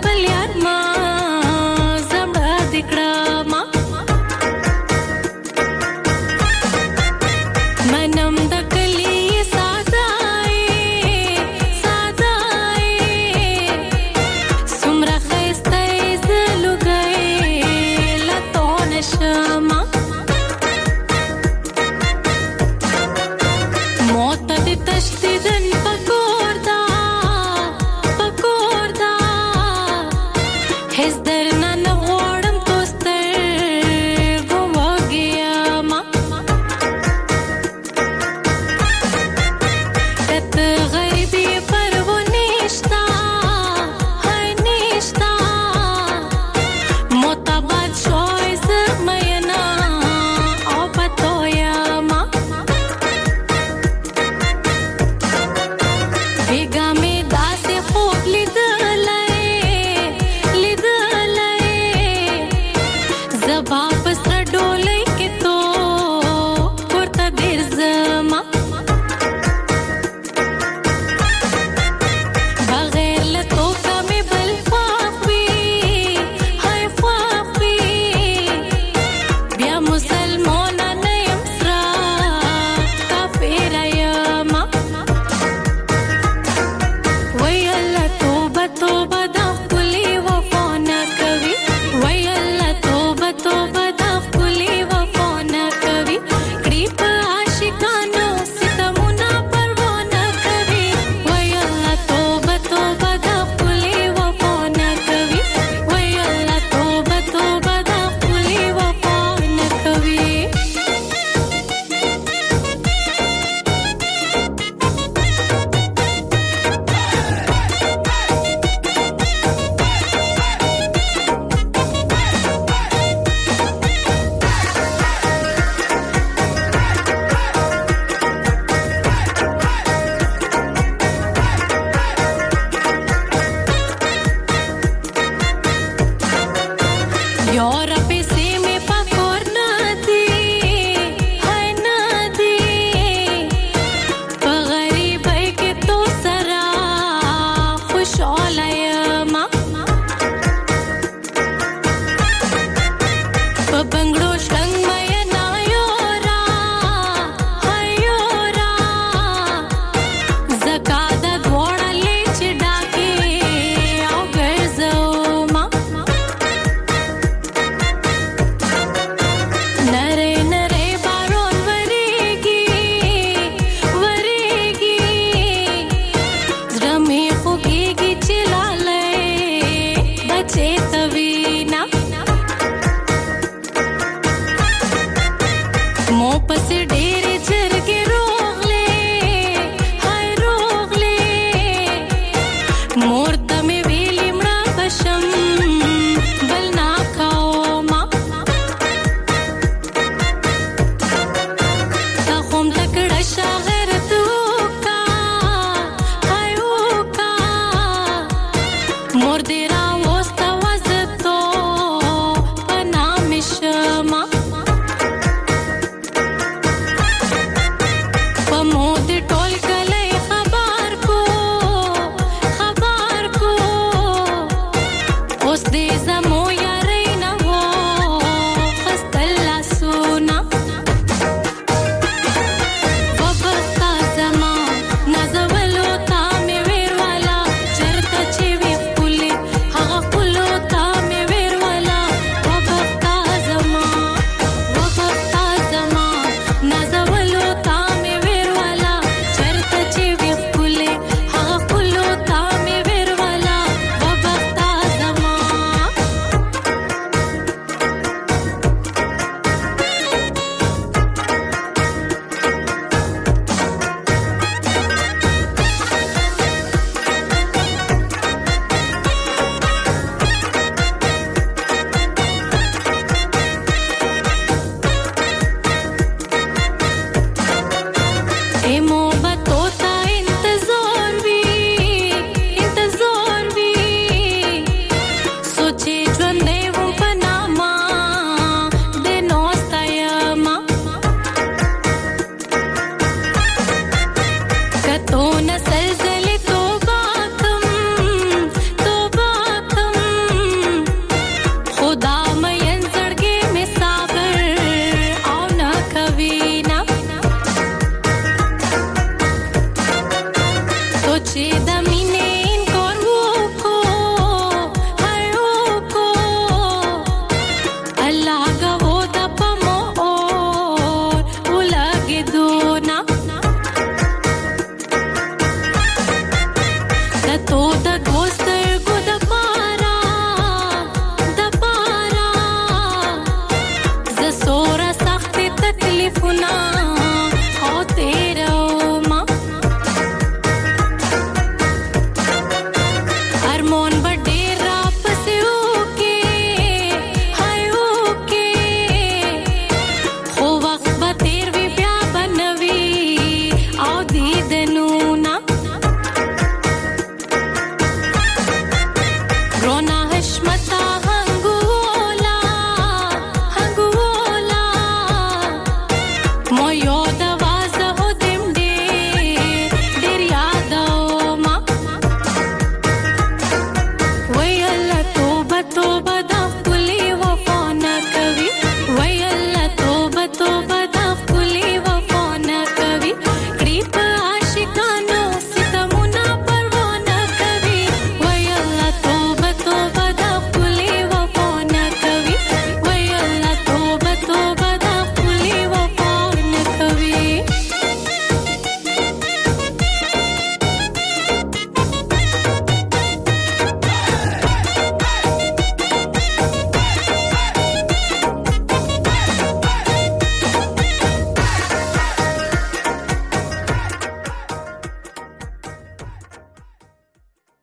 لتو د